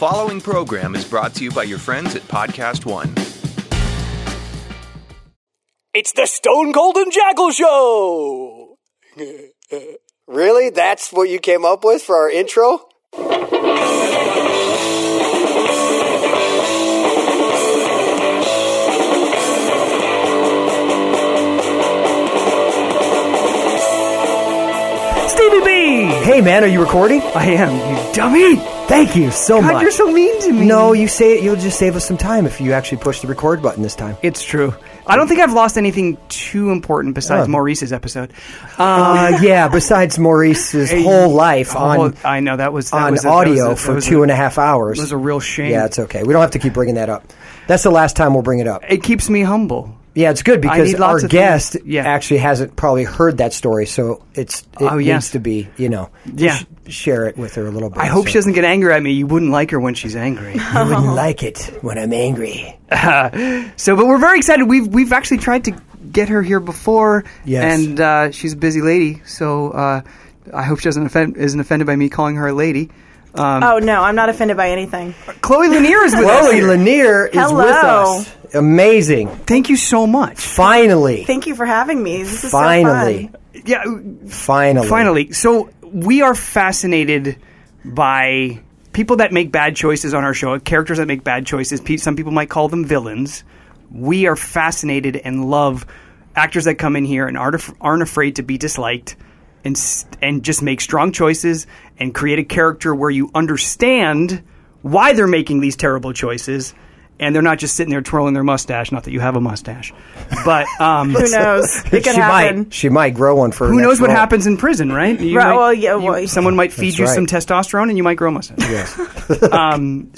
following program is brought to you by your friends at Podcast One. It's the Stone Cold and Jackal Show! Really? That's what you came up with for our intro? Stevie B! Hey man, are you recording? I am, you dummy! Thank you so God, much. you're so mean to me. No, you'll just save us some time if you actually push the record button this time. It's true. I don't think I've lost anything too important besides Maurice's episode. Yeah, besides Maurice's whole life I know, that was audio for 2.5 hours. It was a real shame. Yeah, it's okay. We don't have to keep bringing that up. That's the last time we'll bring it up. It keeps me humble. Yeah, it's good because our guest things. Yeah. actually hasn't probably heard that story, so it needs to be, share it with her a little bit. I hope she doesn't get angry at me. You wouldn't like her when she's angry. You wouldn't like it when I'm angry. But we're very excited. We've actually tried to get her here before, and she's a busy lady, so I hope she isn't offended by me calling her a lady. Oh, no, I'm not offended by anything. Chloe Lanier is with us. Chloe Lanier is with us. Amazing. Thank you so much. Finally. Thank you for having me. This is Finally. so fun. Yeah. Finally. So we are fascinated by people that make bad choices on our show, characters that make bad choices. Some people might call them villains. We are fascinated and love actors that come in here and aren't afraid to be disliked and just make strong choices and create a character where you understand why they're making these terrible choices. And they're not just sitting there twirling their mustache. Not that you have a mustache, but who knows? It could happen. She might grow one for her. Who knows what role. happens in prison, right? Someone might feed you some testosterone, and you might grow a mustache. Yes.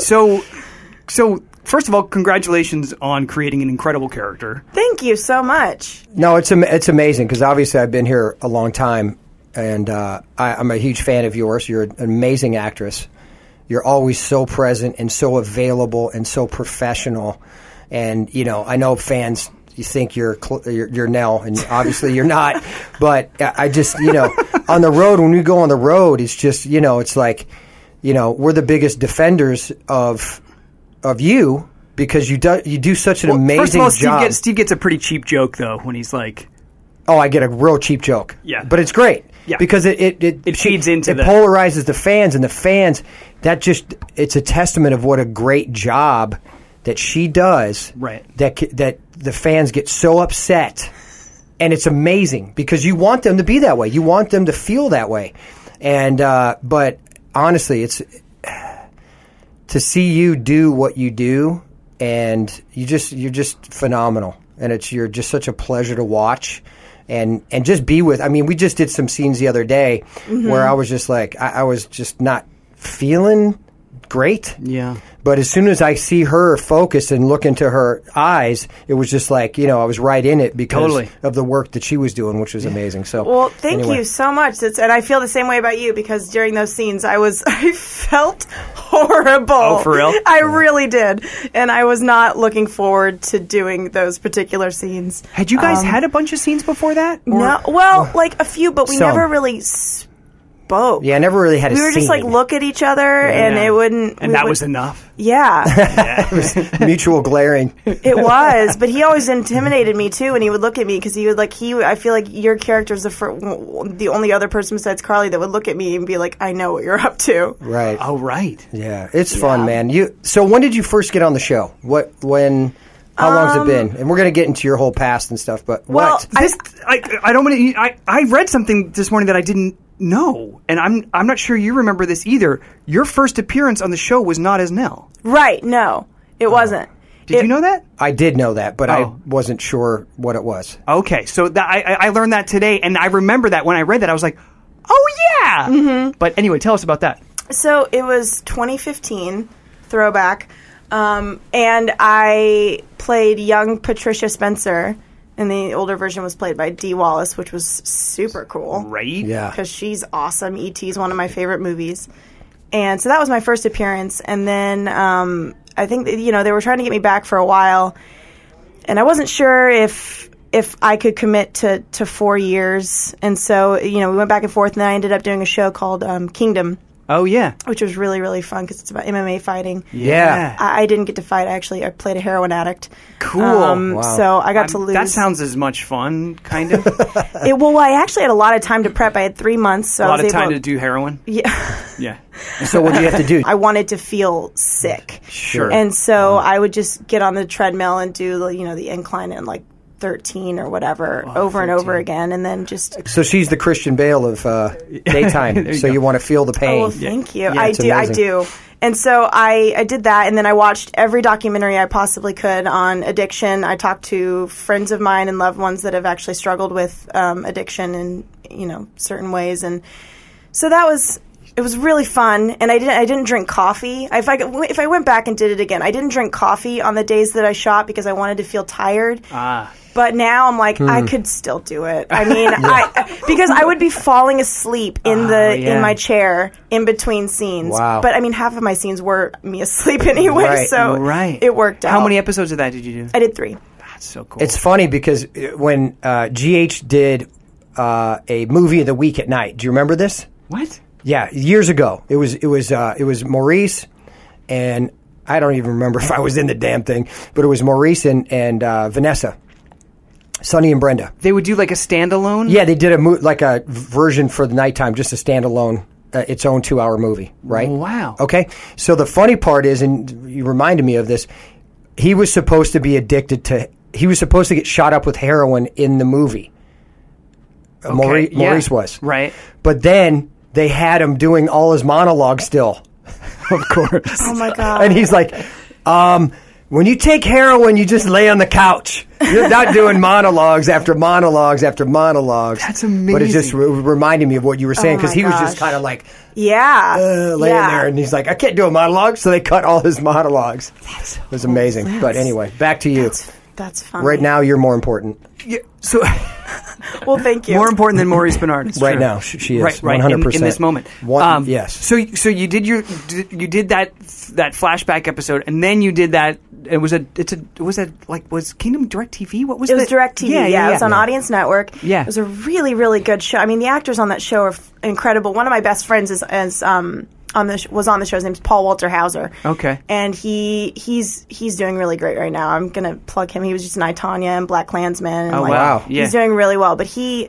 So first of all, congratulations on creating an incredible character. Thank you so much. No, it's amazing because obviously I've been here a long time, and I'm a huge fan of yours. You're an amazing actress. You're always so present and so available and so professional. And, I know fans, you think you're Nell, and obviously you're not. But I just, on the road, when we go on the road, it's just, it's like, we're the biggest defenders of you because you do such an amazing first of all, job. Steve gets a pretty cheap joke, though, when he's like... Oh, I get a real cheap joke. Yeah. But it's great. Yeah. Because it feeds into it polarizes the fans, and the fans, it's a testament of what a great job that she does. Right. That the fans get so upset, and it's amazing because you want them to be that way. You want them to feel that way. And but honestly, it's to see you do what you do, and you're just phenomenal, and you're just such a pleasure to watch. And just be with. I mean, we just did some scenes the other day where I was just like, I was just not feeling great. Yeah. But as soon as I see her focus and look into her eyes, it was just like, I was right in it because of the work that she was doing, which was amazing. So, well, thank you so much. And I feel the same way about you because during those scenes, I felt horrible. Oh, for real? I really did. And I was not looking forward to doing those particular scenes. Had you guys had a bunch of scenes before that? No. Well, like a few, but we never really spoke. Yeah, I never really had a scene. We were just like look at each other and it wouldn't... And that was enough? Yeah. It was mutual glaring. It was, but he always intimidated me too when he would look at me because I feel like your character's the only other person besides Carly that would look at me and be like, I know what you're up to. Right. Oh, right. Yeah, it's fun, man. So when did you first get on the show? How long's it been? And we're going to get into your whole past and stuff, but what? I read something this morning that I didn't know, and I'm not sure you remember this either. Your first appearance on the show was not as Nell. Right, no. It wasn't. Did you know that? I did know that, but I wasn't sure what it was. Okay, so I learned that today, and I remember that when I read that, I was like, oh yeah! Mm-hmm. But anyway, tell us about that. So it was 2015, throwback, and I played young Patricia Spencer, and the older version was played by Dee Wallace, which was super cool. Right? Yeah. Because she's awesome. E.T. is one of my favorite movies. And so that was my first appearance. And then I think, they were trying to get me back for a while. And I wasn't sure if I could commit to 4 years. And so, we went back and forth. And then I ended up doing a show called Kingdom. Oh, yeah. which was really, really fun because it's about MMA fighting. Yeah. I didn't get to fight. I played a heroin addict. Cool. Wow. So I got to lose. That sounds as much fun, kind of. Well, I actually had a lot of time to prep. I had 3 months. So A I lot was of time able to do heroin. Yeah. Yeah. So what do you have to do? I wanted to feel sick. Sure. And so I would just get on the treadmill and do the incline in like 13 or whatever over and over again, and then just. So she's the Christian Bale of daytime. So you want to feel the pain. Oh, thank you. Yeah, I it's do. amazing. I do. And so I did that, and then I watched every documentary I possibly could on addiction. I talked to friends of mine and loved ones that have actually struggled with addiction in certain ways, and so it was really fun. And I didn't drink coffee. If I went back and did it again, I didn't drink coffee on the days that I shot because I wanted to feel tired. But now I'm like, I could still do it. I mean, because I would be falling asleep in my chair in between scenes. Wow. But I mean, half of my scenes were me asleep anyway, Right. so it worked out. How many episodes of that did you do? I did 3. That's so cool. It's funny because when GH did a movie of the week at night, do you remember this? What? Yeah, years ago. It was Maurice, and I don't even remember if I was in the damn thing, but it was Maurice and Vanessa, Sonny and Brenda. They would do like a standalone? Yeah, they did a version for the nighttime, just a standalone, its own 2-hour movie, right? Wow. Okay, so the funny part is, and you reminded me of this, he was supposed to get shot up with heroin in the movie. Okay, Maurice was. Right. But then they had him doing all his monologues still. Of course. Oh my God. And he's like, when you take heroin, you just lay on the couch. You're not doing monologues after monologues after monologues. That's amazing. But it just reminded me of what you were saying, Oh because my he was just gosh. kind of like Yeah. laying there, and he's like, I can't do a monologue, so they cut all his monologues. It was amazing. But anyway, back to you. That's funny. Right now, you're more important. Yeah, so Well, thank you. more important than Maurice Bernard. It's Right true. now, she is. Right, 100%. in this moment. Yes. So you did that flashback episode, and then you did that. Was Kingdom DirecTV? What was It was DirecTV. Yeah, it was on Audience Network. Yeah. It was a really, really good show. I mean, the actors on that show are incredible. One of my best friends was on the show. His name's Paul Walter Hauser. Okay. And he's doing really great right now. I'm gonna plug him. He was just in I, Tonya and Black Klansman. And Oh, wow. Yeah. He's doing really well. But he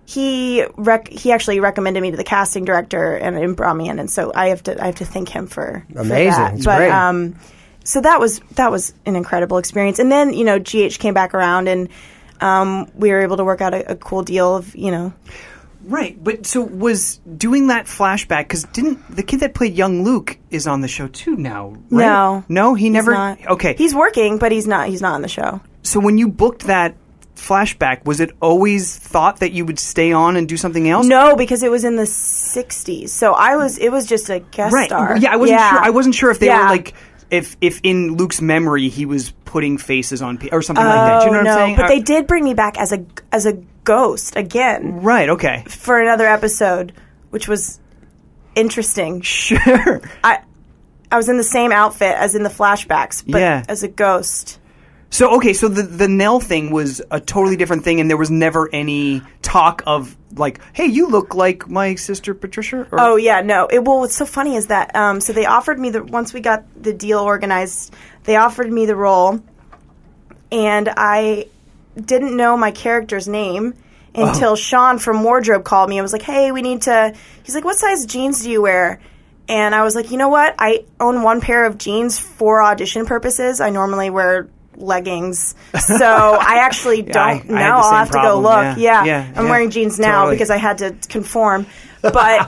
actually recommended me to the casting director and brought me in, and so I have to thank him for Amazing. that. It's but great. so that was an incredible experience. And then GH came back around, and we were able to work out a cool deal of Right, but so was doing that flashback, because didn't the kid that played young Luke is on the show too now, right? No, he never. He's not. Okay, he's working, but he's not on the show. So when you booked that flashback, was it always thought that you would stay on and do something else? No, because it was in the 60s. So it was just a guest star. Yeah, I wasn't sure. I wasn't sure if they were Yeah. like if in Luke's memory he was putting faces on or something like that. Do you know what I'm saying? But they did bring me back as a ghost again Right. Okay. for another episode, which was interesting. Sure. I was in the same outfit as in the flashbacks, but Yeah. as a ghost. So okay, so the Nell thing was a totally different thing, and there was never any talk of like, hey, you look like my sister Patricia. Or, Oh yeah, no. What's so funny is that so they offered me once we got the deal organized, they offered me the role, and I didn't know my character's name until Sean from Wardrobe called me and was like, "Hey, we need to." He's like, "What size jeans do you wear?" And I was like, "You know what? I own one pair of jeans for audition purposes. I normally wear leggings, so I actually don't I had know. the I'll same have to problem, go look. yeah. I'm wearing jeans now Totally. because I had to conform." But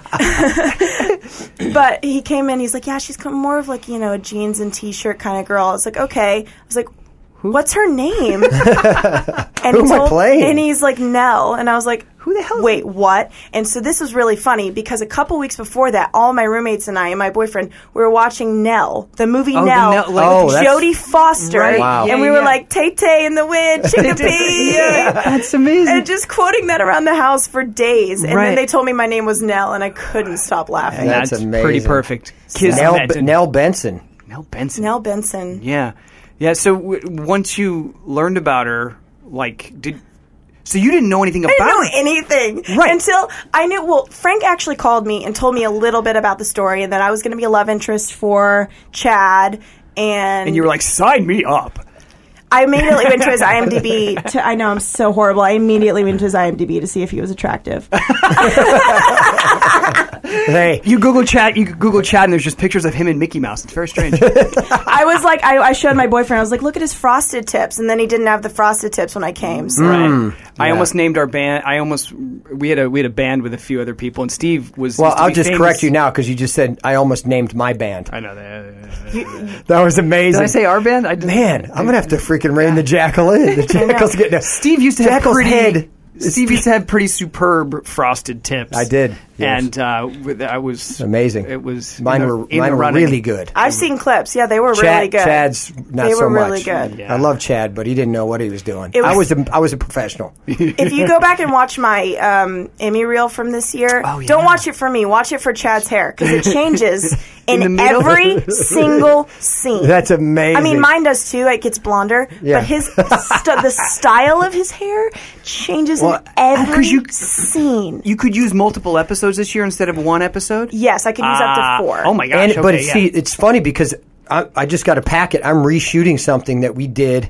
but he came in. He's like, "Yeah, she's more of like a jeans and t-shirt kind of girl." I was like, "Okay." I was like, "What's her name?" And Who am I playing? And he's like, "Nell." And I was like, Who the hell is Wait, what? And so this was really funny because a couple weeks before that, all my roommates and I and my boyfriend we were watching Nell, the movie Oh, the Nell, Nell, like- Oh, that's- Jodie Foster, Right. Wow. and Yeah, we were yeah. like Tay-Tay in the wind, Chickapee. That's amazing. And just quoting that around the house for days. And Right. then they told me my name was Nell, and I couldn't stop laughing. That's That's amazing. pretty perfect. Kismet and- Nell Benson. Nell Benson. Nell Benson. Yeah, yeah. So once you learned about her, like, So you didn't know anything about I didn't know it. anything Right. until I knew. Well, Frank actually called me and told me a little bit about the story, and that I was going to be a love interest for Chad. And you were like, sign me up. I immediately went to his IMDb. I know I'm so horrible. I immediately went to his IMDb to see if he was attractive. Hey, You Google Chad, and there's just pictures of him and Mickey Mouse. It's very strange. I was like, I showed my boyfriend. I was like, look at his frosted tips, and then he didn't have the frosted tips when I came. So. Right. I Yeah. almost named our band. We had a band with a few other people, and Steve was. well, used to I'll be just famous. correct you now because you just said I almost named my band. I know that. That was amazing. Did I say our band? I didn't. Man, I'm gonna have to freaking rein the jackal in. The jackal's getting a Steve used to have jackal's pretty. head. Steve used to have pretty superb frosted tips. I did, yes. and I was Amazing. It was Mine in the- were in the mine were running. really good. I've seen clips. Yeah, they were really good. Chad's not They so were much. really good. Yeah. I love Chad, but he didn't know what he was doing. It was- I was a professional. If you go back and watch my Emmy reel from this year, Oh, yeah. don't watch it for me. Watch it for Chad's hair because it changes In the in middle? every single scene. That's amazing. I mean, mine does too. It gets blonder, Yeah. but the style of his hair changes Well, in every 'cause you- scene. You could use multiple episodes this year instead of one episode. Yes, I could use up to 4. Oh my gosh! But okay, see, yeah. it's funny because I just got a packet. I'm reshooting something that we did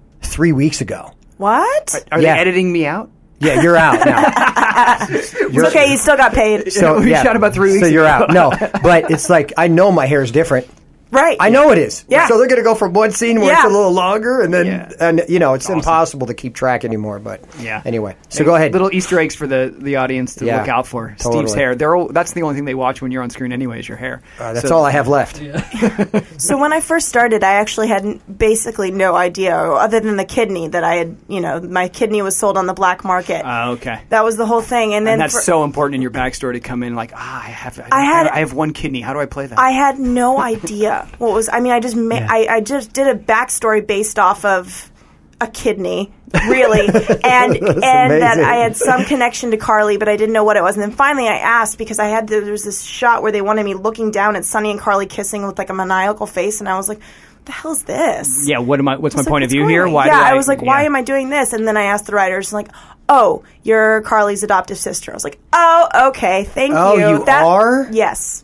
3 weeks ago. What? Are yeah. they editing me out? Yeah, you're out now. It's okay. You still got paid. So We yeah, shot about 3 weeks So you're ago. out. No, but it's like I know my hair is different. Right. I know it is. Yeah. So they're going to go from one scene where it's Yeah. a little longer, and then Yeah. and it's impossible to keep track anymore. But Yeah. Anyway, so go ahead. Little Easter eggs for the audience to Yeah, look out for. totally. Steve's hair. That's the only thing they watch when you're on screen anyway. Is your hair. That's So- all I have left. So when I first started, I actually had basically no idea, other than the kidney that I had. My kidney was sold on the black market. Okay. That was the whole thing, and then And that's so important in your backstory to come in like, I have one kidney. How do I play that? I had no idea what was. I mean, I just I just did a backstory based off of a kidney, really, and that amazing. I had some connection to Carly, but I didn't know what it was. And then finally, I asked because there was this shot where they wanted me looking down at Sonny and Carly kissing with like a maniacal face, and I was like, "What the hell is this?" yeah. What's my I was point like, of "What's view going here? on?" Why? Yeah, do I was like, "Why yeah. am I doing this?" And then I asked the writers, like, "Oh, you're Carly's adoptive sister." I was like, "Oh, okay, thank Oh, you." you are? Yes.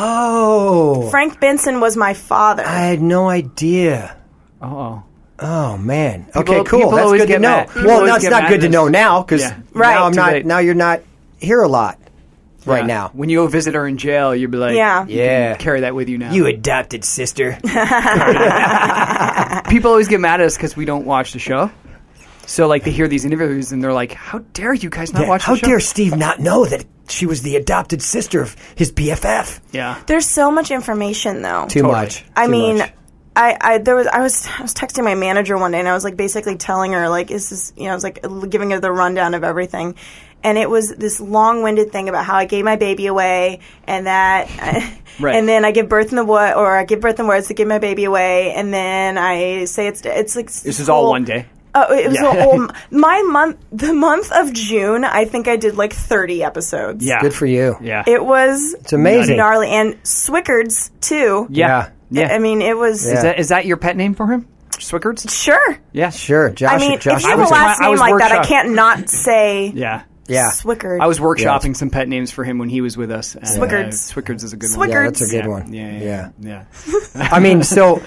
Oh, Frank Benson was my father. I had no idea. Oh. Oh man. Okay, People- cool. people That's always good to get know. mad. People Well, always that's get not mad good at to us. know now because Yeah. Right. now I'm Too not. late. Now you're not here a lot right Yeah. now. When you go visit her in jail, you'll be like, Yeah. you Yeah. can carry that with you now. You adopted sister. People always get mad at us because we don't watch the show. So like they hear these interviews and they're like, "How dare you guys not watch How the show?" dare Steve not know that she was the adopted sister of his BFF? Yeah. There's so much information, though. Too Totally. much. I Too mean, much. I was texting my manager one day, and I was like basically telling her like, "Is this?" I was like giving her the rundown of everything, and it was this long-winded thing about how I gave my baby away, and that, Right. and then I give birth in the woods, or I give birth in words to give my baby away, and then I say it's like This is all one day. Oh, it was Yeah. the month of June. I think I did like 30 episodes. Yeah. Good for you. Yeah. It was It's amazing. gnarly, and Swickards too. yeah. Yeah. I mean, it was Yeah. Is that your pet name for him? Swickards? sure. Yeah. Sure, Josh. I mean, Josh if you have a was- last I name was like that, I workshop- can't not say Yeah. Yeah. Swickard. I was workshopping some pet names for him when he was with us. And, Swickards. Swickards is a good Swickards. one. Yeah, that's a good Yeah. one. Yeah. I mean, so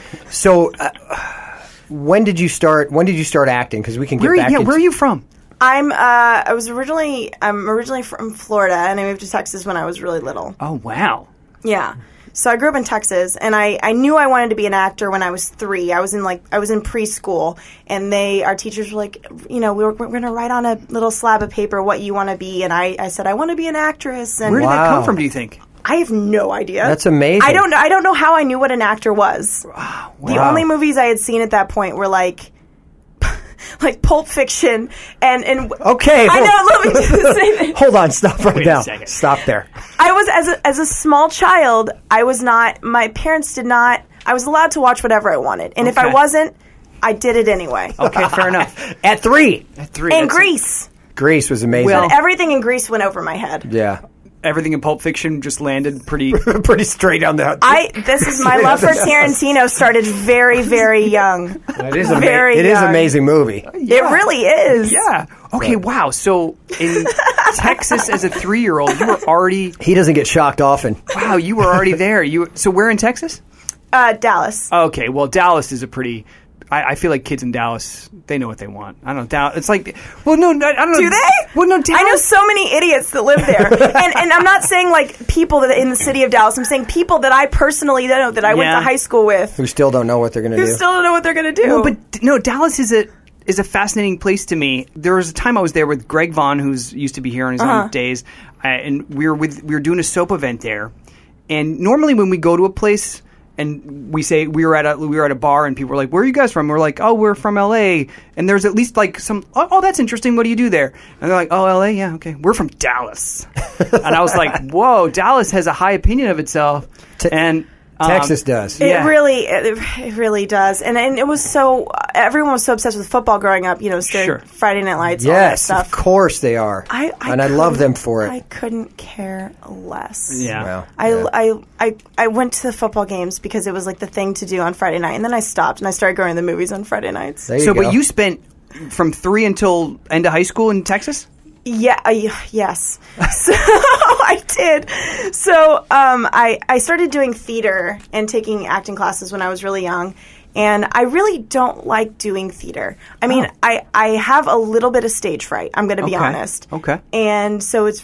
when did you start? When did you start acting? Because we can get back. Where are you from? I'm originally from Florida, and I moved to Texas when I was really little. Oh, wow. Yeah. So I grew up in Texas, and I knew I wanted to be an actor when I was 3. I was in preschool, and our teachers were like, we're going to write on a little slab of paper what you want to be, and I said I want to be an actress. And Where did that Wow. come from, do you think? I have no idea. That's amazing. I don't know how I knew what an actor was. The Wow. only movies I had seen at that point were like Pulp Fiction and Okay, I know. Let me just say that. Hold on, stop right Wait a now. second. Stop there. I was as a small child. I was not. My parents did not. I was allowed to watch whatever I wanted, and if I Okay. wasn't, I did it anyway. Okay, fair enough. At 3. At 3. And that's- Grease. Grease was amazing. Well- Everything in Grease went over my head. yeah. Everything in Pulp Fiction just landed pretty... Pretty straight on the. This is my love for Tarantino started very, very young. It is very It is an young. amazing movie. It really is. Yeah. Okay, wow. So in Texas as a 3-year-old, you were already... He doesn't get shocked often. Wow, you were already there. So where in Texas? Dallas. Okay, well, Dallas is a pretty... I feel like kids in Dallas, they know what they want. I don't know. Dallas, it's like... Well, no, I don't know. Do they? Well, no, Dallas... I know so many idiots that live there. and I'm not saying, like, people that in the city of Dallas. I'm saying people that I personally know that I went to high school with. Who still don't know what they're going to do. Who still don't know what they're going to do. Well, but no, Dallas is a fascinating place to me. There was a time I was there with Greg Vaughn, who's used to be here on his own days, and we were doing a soap event there. And normally when we go to a place and we say we were at a bar and people were like, "Where are you guys from?" We're like, "Oh, we're from LA." And there's at least like some, "Oh, that's interesting. What do you do there?" And they're like, "Oh, LA, yeah, okay. We're from Dallas." And I was like, "Whoa, Dallas has a high opinion of itself." And Texas does. It really does. And it was so, everyone was so obsessed with football growing up, Sure. Friday Night Lights, all that Yes, stuff. of course they are. And I love them for it. I couldn't care less. Yeah. Well, I went to the football games because it was like the thing to do on Friday night, and then I stopped and I started going to the movies on Friday nights. there you go. But you spent from 3 until end of high school in Texas? Yeah, yes. So I did. So I started doing theater and taking acting classes when I was really young. And I really don't like doing theater. I mean, I have a little bit of stage fright, I'm going to be honest. Okay. And so it's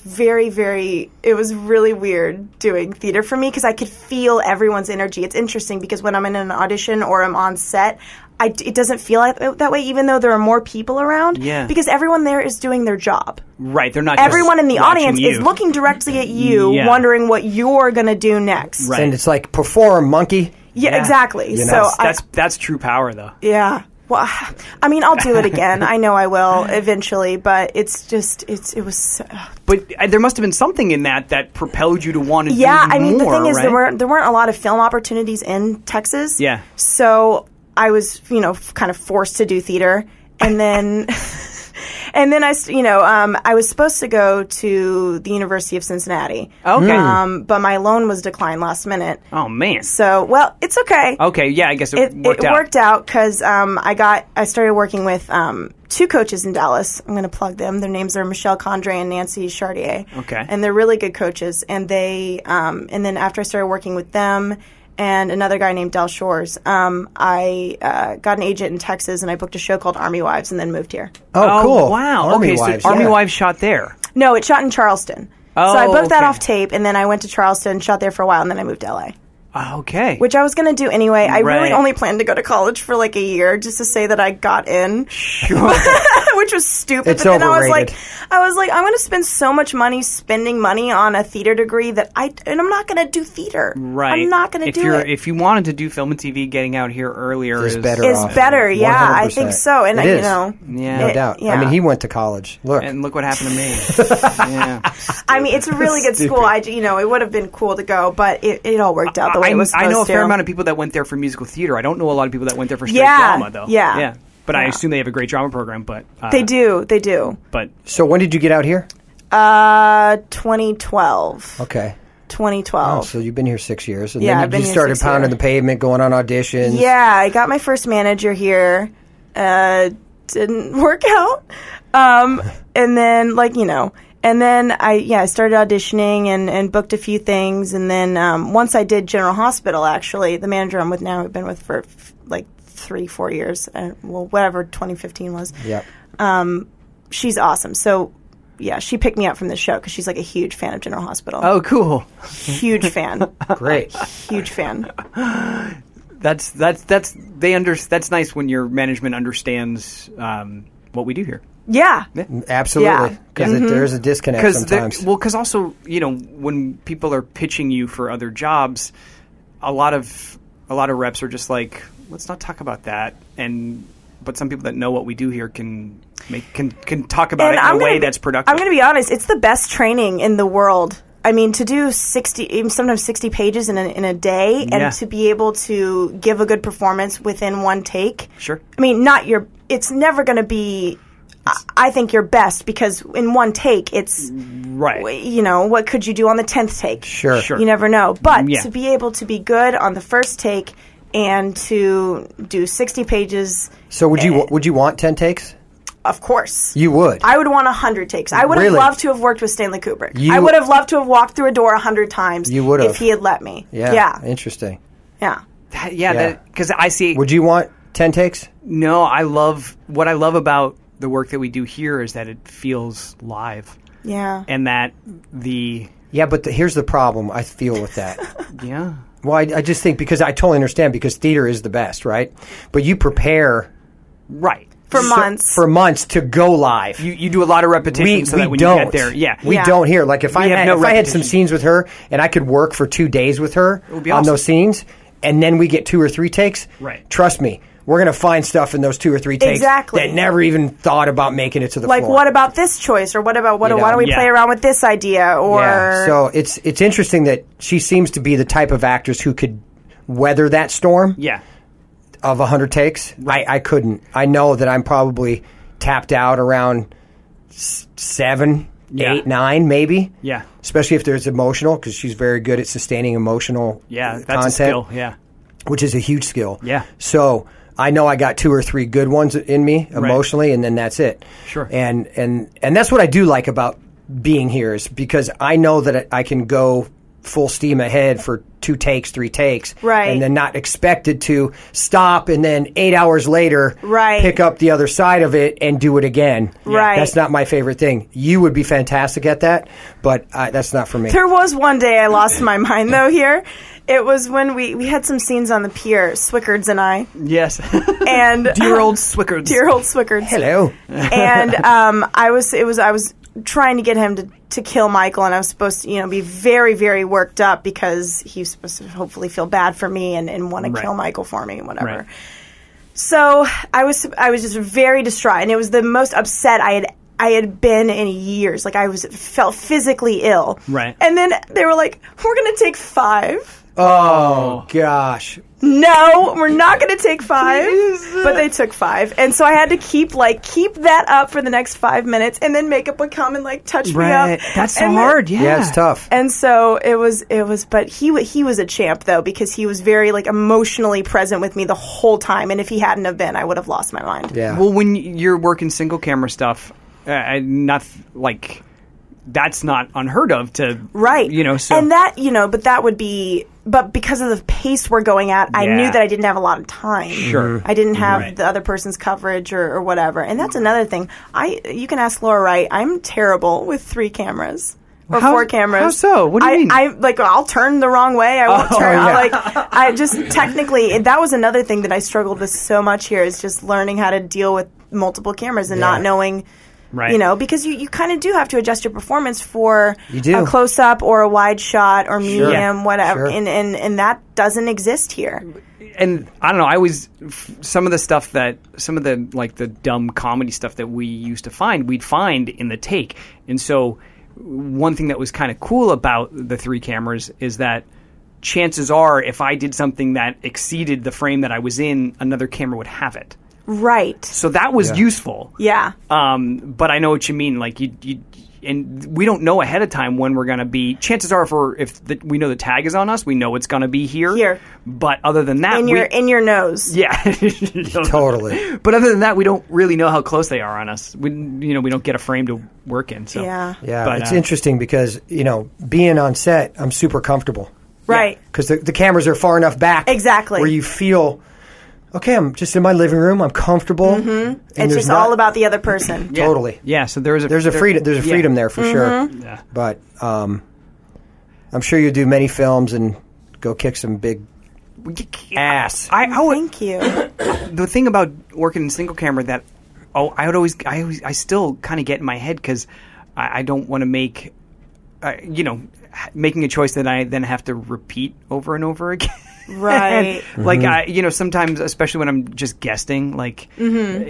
it was really weird doing theater for me because I could feel everyone's energy. It's interesting because when I'm in an audition or I'm on set, it doesn't feel like that way, even though there are more people around. Yeah. Because everyone there is doing their job. Right. They're not. Everyone in the watching audience you. is looking directly at you, Yeah. wondering what you're going to do next. Right. And it's like, perform, monkey. Yeah, exactly. You know, So that's true power, though. yeah. Well, I mean, I'll do it again. I know I will eventually, but it's just it was. So, But there must have been something in that propelled you to want to do more, I mean, the thing is, right? there weren't a lot of film opportunities in Texas. Yeah. So I was, kind of forced to do theater, and then. And then I was supposed to go to the University of Cincinnati. Okay. But my loan was declined last minute. Oh man. So, well, it's okay. Okay, yeah, I guess it worked out. It worked out because I started working with 2 coaches in Dallas. I'm going to plug them. Their names are Michelle Condrey and Nancy Chartier. Okay. And they're really good coaches. And they and then after I started working with them and another guy named Del Shores, I got an agent in Texas and I booked a show called Army Wives and then moved here. Oh, cool. Wow. Army okay, Wives, so Army yeah. Wives shot there. No, it shot in Charleston. Oh, so I booked that okay. off tape, and then I went to Charleston, shot there for a while, and then I moved to LA. Okay. Which I was going to do anyway. I really Right. only planned to go to college for like a year just to say that I got in. Sure. Which was stupid. It's but then overrated. I was like, I'm going to spend so much money spending money on a theater degree and I'm not going to do theater. Right. I'm not going to do it. If you wanted to do film and TV, getting out here earlier Is is better It's off. better, yeah. I 100%. think so. And It is. Yeah. No doubt. yeah. I mean, he went to college. Look. And look what happened to me. Yeah. I mean, it's a really good school. It would have been cool to go, but it all worked out the way it was supposed I know a fair to. amount of people that went there for musical theater. I don't know a lot of people that went there for straight Yeah, drama, though. yeah. But I Yeah. assume they have a great drama program. But They do. But So when did you get out here? 2012. Okay. 2012. Oh, so you've been here 6 years. And Yeah, then I've been you here started 6 pounding years. the pavement, going on auditions. Yeah, I got my first manager here. Didn't work out. And then, and then I started auditioning and booked a few things. And then once I did General Hospital, actually, the manager I'm with now, I've been with for like 3-4 years. Whatever 2015 was. Yep. She's awesome. So, yeah, she picked me up from the show because she's like a huge fan of General Hospital. oh, cool. Huge fan. Great. Huge fan. That's nice when your management understands what we do here. Yeah. Absolutely. Because Yeah. there's a disconnect sometimes. Because also, when people are pitching you for other jobs, a lot of reps are just like, let's not talk about that. But some people that know what we do here can talk about And it in I'm a way gonna be- that's productive. I'm going to be honest. It's the best training in the world. I mean, to do 60, even sometimes 60 pages in a day, Yeah. and to be able to give a good performance within one take. Sure. I mean, it's never going to be, I think, your best, because in one take, it's, Right. what could you do on the 10th take? Sure. You never know. But Yeah. to be able to be good on the first take and to do 60 pages. So would you want 10 takes? of course. You would. I would want 100 takes. I would have Really? loved to have worked with Stanley Kubrick. You- I would have loved to have walked through a door 100 times You would have. if he had let me. Yeah. Interesting. Yeah. Because I see. Would you want 10 takes? No, what I love about the work that we do here is that it feels live, Yeah. and that the Yeah, but here's the problem I feel with that. yeah. Well, I just think, because I totally understand, because theater is the best, right? But you prepare Right. For months. for months to go live. You do a lot of repetition so that when don't. you get there, We Yeah. don't here. Like if I have had, no if I had some repetition. scenes with her and I could work for 2 days with her would be on awesome. those scenes, and then we get 2 or 3 takes. Right. Trust me, we're gonna find stuff in those 2 or 3 takes Exactly. that never even thought about making it to the Like, floor. what about this choice? Or what about, You know, why don't we yeah. play around with this idea? Or. Yeah. So it's interesting that she seems to be the type of actress who could weather that storm. Yeah. Of 100 takes. I couldn't. I know that I'm probably tapped out around 7, Yeah. 8, 9, maybe. Yeah. Especially if there's emotional, because she's very good at sustaining emotional Yeah. That's content, a skill. Yeah. which is a huge skill. Yeah. So I know I got 2 or 3 good ones in me emotionally, and then that's it. Sure. And that's what I do like about being here, is because I know that I can go full steam ahead for 2 takes, 3 takes, Right. and then not expected to stop and then 8 hours later Right. pick up the other side of it and do it again. Right. That's not my favorite thing. You would be fantastic at that, but that's not for me. There was one day I lost my mind, though, here. It was when we had some scenes on the pier, Swickards and I. Yes. And Dear old Swickards. Dear old Swickards. Hello. And I was trying to get him to kill Michael, and I was supposed to, be very, very worked up because he was supposed to hopefully feel bad for me and want to Right. kill Michael for me and whatever. Right. So I was just very distraught, and it was the most upset I had been in years. Like felt physically ill. Right. And then they were like, "We're gonna take 5." Oh, gosh. No, we're not going to take 5. But they took 5. And so I had to keep that up for the next 5 minutes, and then makeup would come and touch me Right. up. That's so And then- hard. Yeah. Yeah, it's tough. And so it was, but he was a champ, though, because he was very emotionally present with me the whole time. And if he hadn't have been, I would have lost my mind. Yeah. Well, when you're working single camera stuff, that's not unheard of to Right. So And that, but that would be, but because of the pace we're going at, I Yeah. knew that I didn't have a lot of time. Sure. I didn't have Right. the other person's coverage or whatever. And that's another thing. You can ask Laura Wright. I'm terrible with 3 cameras. Or How- 4 cameras. how so? What do you mean? I'll turn the wrong way. I won't turn. yeah. I just technically, that was another thing that I struggled with so much here, is just learning how to deal with multiple cameras and not knowing. Right. Because you kind of do have to adjust your performance for You do. a close up or a wide shot or medium, Yeah. whatever. Sure. And that doesn't exist here. And I don't know. I always some of the dumb comedy stuff that we used to find, we'd find in the take. And so one thing that was kind of cool about the 3 cameras is that chances are, if I did something that exceeded the frame that I was in, another camera would have it. Right. So that was useful. Yeah. But I know what you mean. Like and we don't know ahead of time when we're going to be. Chances are, we know the tag is on us, we know it's going to be here. Here. But other than that, In your nose. yeah, Totally. But other than that, we don't really know how close they are on us. We don't get a frame to work in. So Yeah. Yeah, But, it's interesting because, being on set, I'm super comfortable. Right. Because the cameras are far enough back. Exactly. Where you feel, okay, I'm just in my living room, I'm comfortable. Mm-hmm. It's just all about the other person. Yeah. Totally. Yeah. So there's a freedom. There's a freedom there for sure. Yeah. But I'm sure you'll do many films and go kick some big ass. Thank you. The thing about working in single camera that I still kind of get in my head because I don't want to make making a choice that I then have to repeat over and over again. Right. Like sometimes, especially when I'm just guesting, like when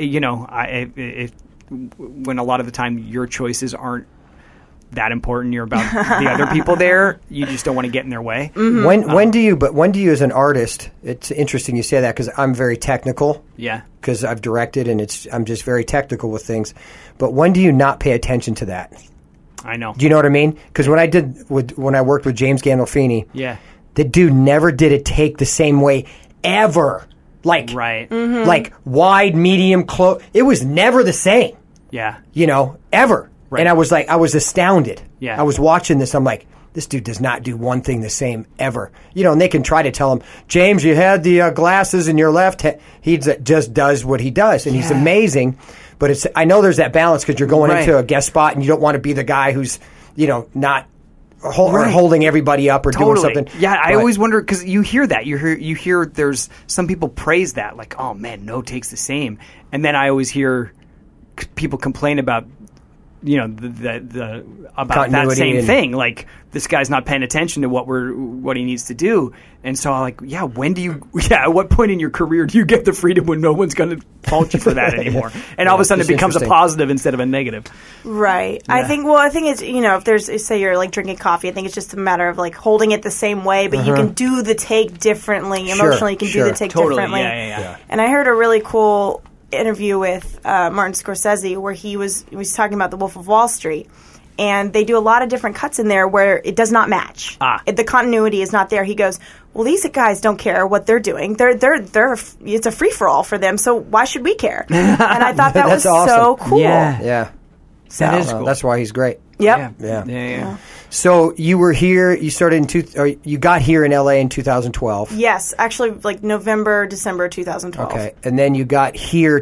a lot of the time your choices aren't that important, you're about the other people there. You just don't want to get in their way. When do you as an artist? It's interesting you say that because I'm very technical. Yeah. Because I've directed and I'm just very technical with things. But when do you not pay attention to that? I know. Do you know what I mean? Because when I worked with James Gandolfini, Yeah. the dude never did a take the same way ever. Like Right. like wide, medium, close. It was never the same. Yeah. Ever. Right. And I was astounded. Yeah. I was watching this. I'm like, this dude does not do one thing the same ever. And they can try to tell him, James, you had the glasses in your left hand. He just does what he does, and he's amazing. But I know there's that balance because you're going into a guest spot, and you don't want to be the guy who's, not or holding everybody up or doing something. Yeah, I always wonder because you hear that. You hear there's some people praise that, like, oh man, no takes the same, and then I always hear people complain about. About that same thing. Like, this guy's not paying attention to what he needs to do. And so I'm like, at what point in your career do you get the freedom when no one's going to fault you for that anymore? And all of a sudden it becomes a positive instead of a negative. Right. Yeah. I think it's, if there's, say you're like drinking coffee, I think it's just a matter of like holding it the same way, but you can do the take differently. Emotionally, you can do the take differently. Yeah. And I heard a really cool interview with Martin Scorsese where he was talking about The Wolf of Wall Street, and they do a lot of different cuts in there where it does not match. The continuity is not there. He goes, well, these guys don't care what they're doing. They're it's a free for all for them. So why should we care? And I thought that was awesome. so cool. Yeah. So. That is cool. That's why he's great. Yep. Yeah. So you were here. You started you got here in LA in 2012. Yes, actually, like December 2012. Okay, and then you got here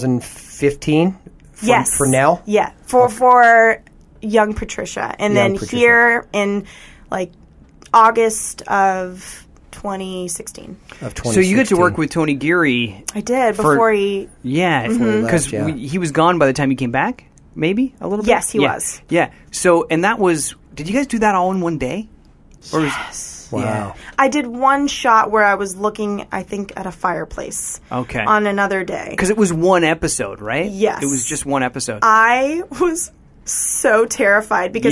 2015. For Nell. Yeah, for young Patricia, and then Patricia. here in like August of 2016. So you get to work with Tony Geary. I did before he. Yeah, because he was gone by the time you came back. Maybe a little bit. Yes, he was. Yeah. So, and that was. Did you guys do that all in one day? Yes. Wow. Yeah. I did one shot where I was looking, I think, at a fireplace. Okay. On another day. Because it was one episode, right? Yes. It was just one episode. I was so terrified because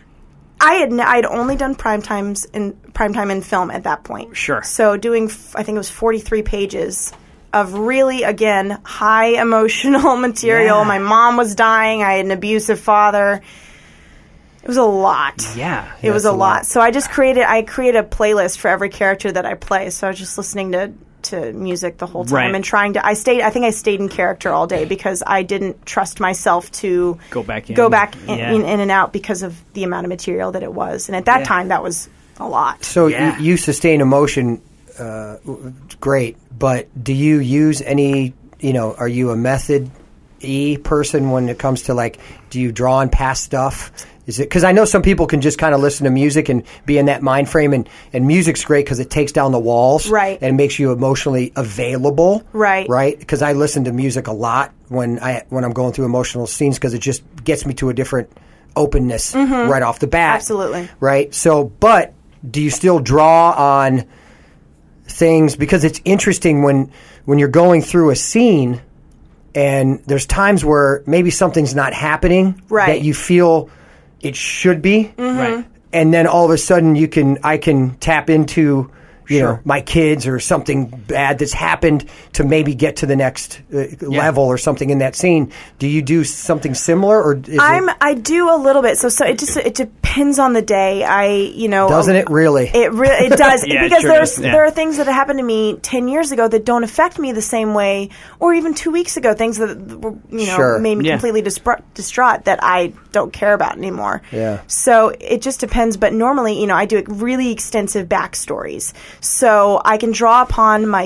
I'd only done primetime in film at that point. Sure. So doing, I think it was 43 pages of really, again, high emotional material. Yeah. My mom was dying. I had an abusive father. It was a lot. Yeah. It was a lot. So I created a playlist for every character that I play. So I was just listening to music the whole time and trying to. I think I stayed in character all day because I didn't trust myself to go back in and out because of the amount of material that it was. And at that time, that was a lot. So you sustain emotion, great. But do you use any? Are you a method person when it comes to like? Do you draw on past stuff? Is it because I know some people can just kind of listen to music and be in that mind frame, and music's great because it takes down the walls, right, and makes you emotionally available, right. Because I listen to music a lot when I'm going through emotional scenes because it just gets me to a different openness right off the bat, absolutely, right. So, but do you still draw on things because it's interesting when you're going through a scene and there's times where maybe something's not happening that you feel it should be, right? And then all of a sudden I can tap into my kids or something bad that's happened to maybe get to the next level or something in that scene. Do you do something similar, or I do a little bit. So it depends on the day. Doesn't it really? It does because there are things that happened to me 10 years ago that don't affect me the same way, or even 2 weeks ago, things that were made me completely distraught that I don't care about anymore. Yeah. So it just depends. But normally, I do really extensive backstories. So I can draw upon my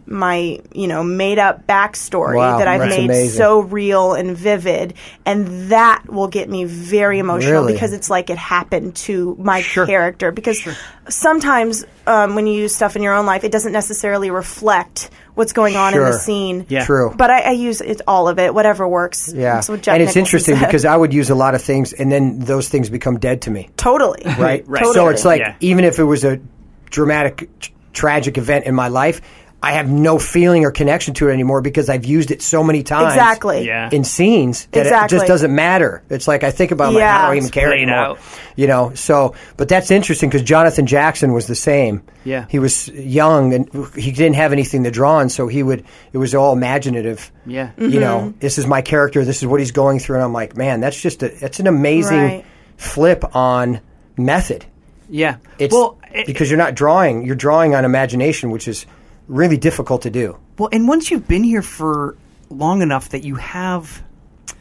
made up backstory that I've made so real and vivid, and that will get me very emotional because it's like it happened to my character. Because sometimes when you use stuff in your own life, it doesn't necessarily reflect what's going on in the scene. Yeah. True. But I use all of it, whatever works. Yeah. That's what Jack and it's Nicholson interesting said. because I would use a lot of things, and then those things become dead to me. Totally. Right. Totally. So it's like even if it was a dramatic, tragic event in my life, I have no feeling or connection to it anymore because I've used it so many times in scenes that it just doesn't matter. It's like I think about it, like, I don't even care anymore. So, but that's interesting because Jonathan Jackson was the same. Yeah. He was young and he didn't have anything to draw on, so it was all imaginative. Yeah. This is my character, this is what he's going through, and I'm like, man, that's an amazing flip on method. Yeah. Because you're not drawing, you're drawing on imagination, which is really difficult to do. Well, and once you've been here for long enough that you have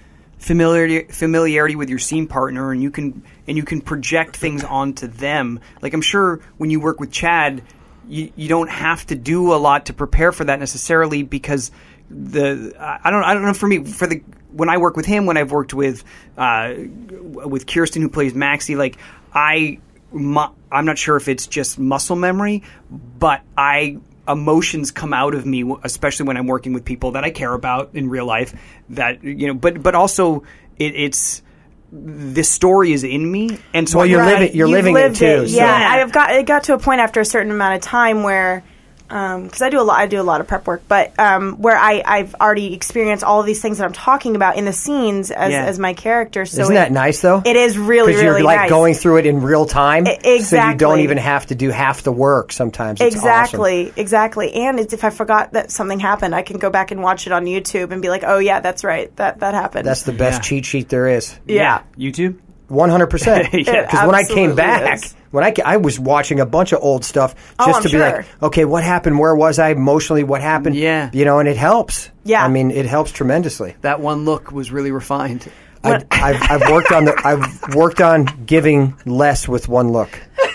familiarity with your scene partner, and you can project things onto them. Like, I'm sure when you work with Chad, you don't have to do a lot to prepare for that necessarily, because I don't know, for me, when I work with him, when I've worked with Kirsten, who plays Maxie, like I'm not sure if it's just muscle memory, but emotions come out of me, especially when I'm working with people that I care about in real life. That, but also it's this story is in me, and so you're living it too. Yeah, it got to a point after a certain amount of time where. Because I do a lot of prep work, but where I've already experienced all of these things that I'm talking about in the scenes as my character. So isn't that nice though? It is really, really nice. Because you're nice. Going through it in real time, exactly. So you don't even have to do half the work. Sometimes it's exactly, awesome. Exactly. And if I forgot that something happened, I can go back and watch it on YouTube and be like, oh yeah, that's right, that happened. That's the best cheat sheet there is. Yeah. YouTube. 100%. Because when I came back, is. I was watching a bunch of old stuff just to be like, okay, what happened? Where was I emotionally? What happened? Yeah. And it helps. Yeah. I mean, it helps tremendously. That one look was really refined. I've worked on giving less with one look.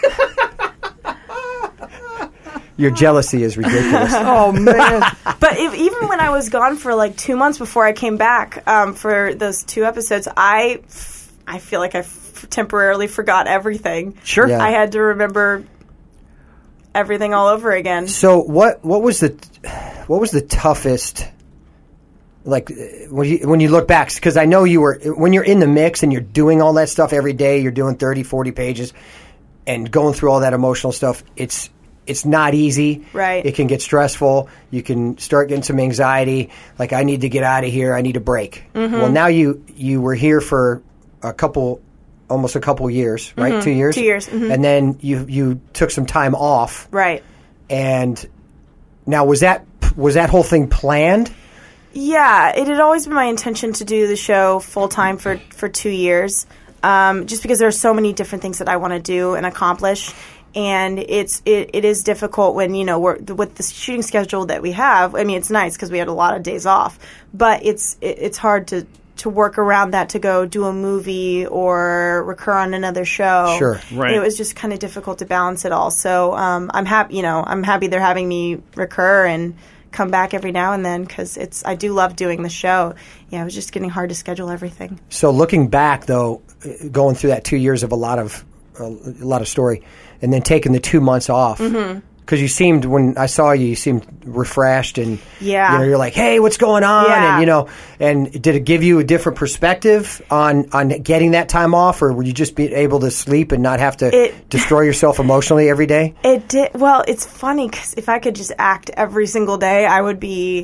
Your jealousy is ridiculous. Oh, man. But even when I was gone for like 2 months before I came back for those 2 episodes, I feel like I temporarily forgot everything. Sure. Yeah. I had to remember everything all over again. So what was the toughest, like, when you look back? Because I know when you're in the mix and you're doing all that stuff every day, you're doing 30, 40 pages and going through all that emotional stuff, it's not easy. Right. It can get stressful. You can start getting some anxiety. Like, I need to get out of here. I need a break. Mm-hmm. Well, now you were here for almost a couple years, right? Mm-hmm. 2 years? 2 years. Mm-hmm. And then you took some time off. Right. And now was that whole thing planned? Yeah, it had always been my intention to do the show full time for 2 years, just because there are so many different things that I want to do and accomplish. And it is difficult when, with the shooting schedule that we have. I mean, it's nice because we had a lot of days off, but it's hard to work around that, to go do a movie or recur on another show. Sure, right. It was just kind of difficult to balance it all. So I'm happy. I'm happy they're having me recur and come back every now and then, because I do love doing the show. Yeah, it was just getting hard to schedule everything. So looking back, though, going through that 2 years of a lot of story, and then taking the 2 months off, because you seemed, when I saw you seemed refreshed, and you're like, hey, what's going on? Yeah. And did it give you a different perspective on getting that time off, or were you just be able to sleep and not have to destroy yourself emotionally every day? It did. Well, it's funny because if I could just act every single day, I would be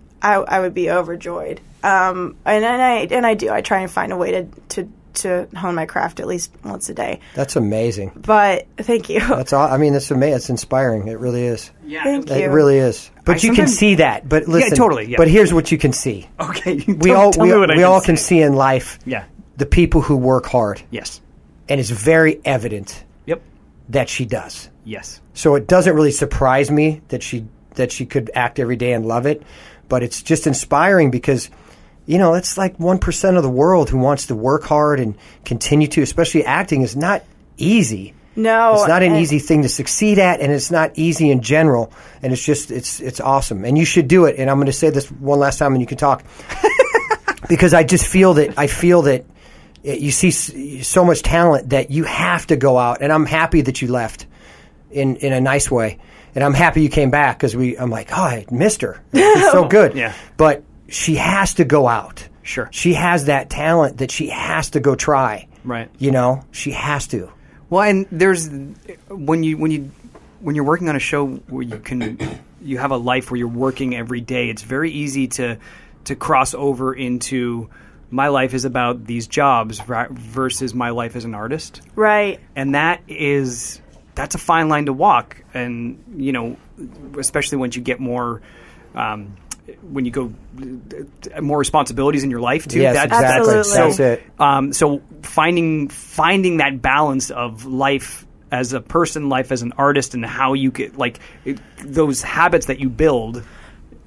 overjoyed. And I do. I try and find a way to hone my craft at least once a day. That's amazing. But thank you. That's all. I mean, it's amazing. It's inspiring. It really is. Yeah, thank you. It really is. But you can see that. But listen, totally. Yeah. But here's what you can see. Okay, we all can see in life. Yeah. The people who work hard. Yes. And it's very evident. Yep. That she does. Yes. So it doesn't really surprise me that she could act every day and love it, but it's just inspiring because, it's like 1% of the world who wants to work hard and continue to, especially acting, is not easy. No. It's not an easy thing to succeed at, and it's not easy in general, and it's just, it's awesome. And you should do it, and I'm going to say this one last time and you can talk. Because I feel that you see so much talent that you have to go out, and I'm happy that you left in a nice way. And I'm happy you came back because I'm like, oh, I missed her. It's so good. Yeah. But she has to go out. Sure. She has that talent that she has to go try. Right. She has to. Well, and there's when you're working on a show where you have a life where you're working every day, it's very easy to cross over into my life is about these jobs versus my life as an artist. Right. And that's a fine line to walk, and especially once you get more, when you go more responsibilities in your life too. Yes, exactly. Absolutely. That's it. So finding that balance of life as a person, life as an artist, and how you get those habits that you build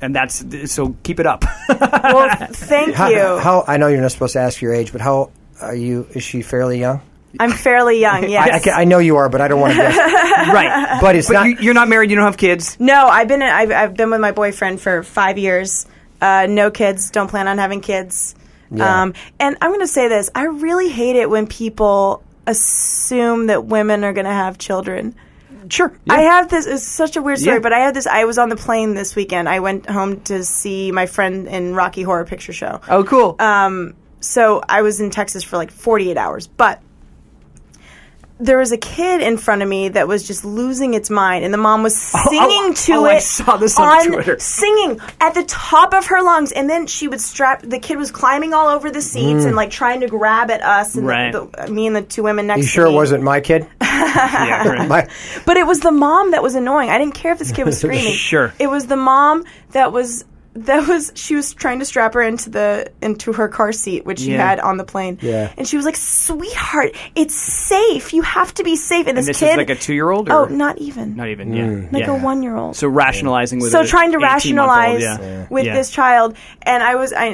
And so keep it up. Well, thank you. How I know you're not supposed to ask your age, but how are you? Is she fairly young? I'm fairly young, yes. I know you are, but I don't want to guess. Right. But you're not married, you don't have kids? No, I've been with my boyfriend for 5 years. No kids, don't plan on having kids. Yeah. And I'm going to say this. I really hate it when people assume that women are going to have children. Sure. Yeah. I have this. It's such a weird story, Yeah. but I had this. I was on the plane this weekend. I went home to see my friend in Rocky Horror Picture Show. Oh, cool. So I was in Texas for like 48 hours, but there was a kid in front of me that was just losing its mind, and the mom was singing to it. I saw this on Twitter. Singing at the top of her lungs, and then she would the kid was climbing all over the seats and like trying to grab at us, and Right. me and the two women next to me. you sure it wasn't my kid? Yeah, right. But it was the mom that was annoying. I didn't care if this kid was screaming. Sure. It was the mom that was she was trying to strap her into her car seat, which she Yeah. had on the plane. Yeah. And she was like, "Sweetheart, it's safe. You have to be safe." And And this this kid, is like a 2-year-old? oh, Or? not even. Not even, yeah. Like yeah. a 1-year-old. So rationalizing with So a trying to 18-month-old, rationalize yeah. with Yeah. this child, and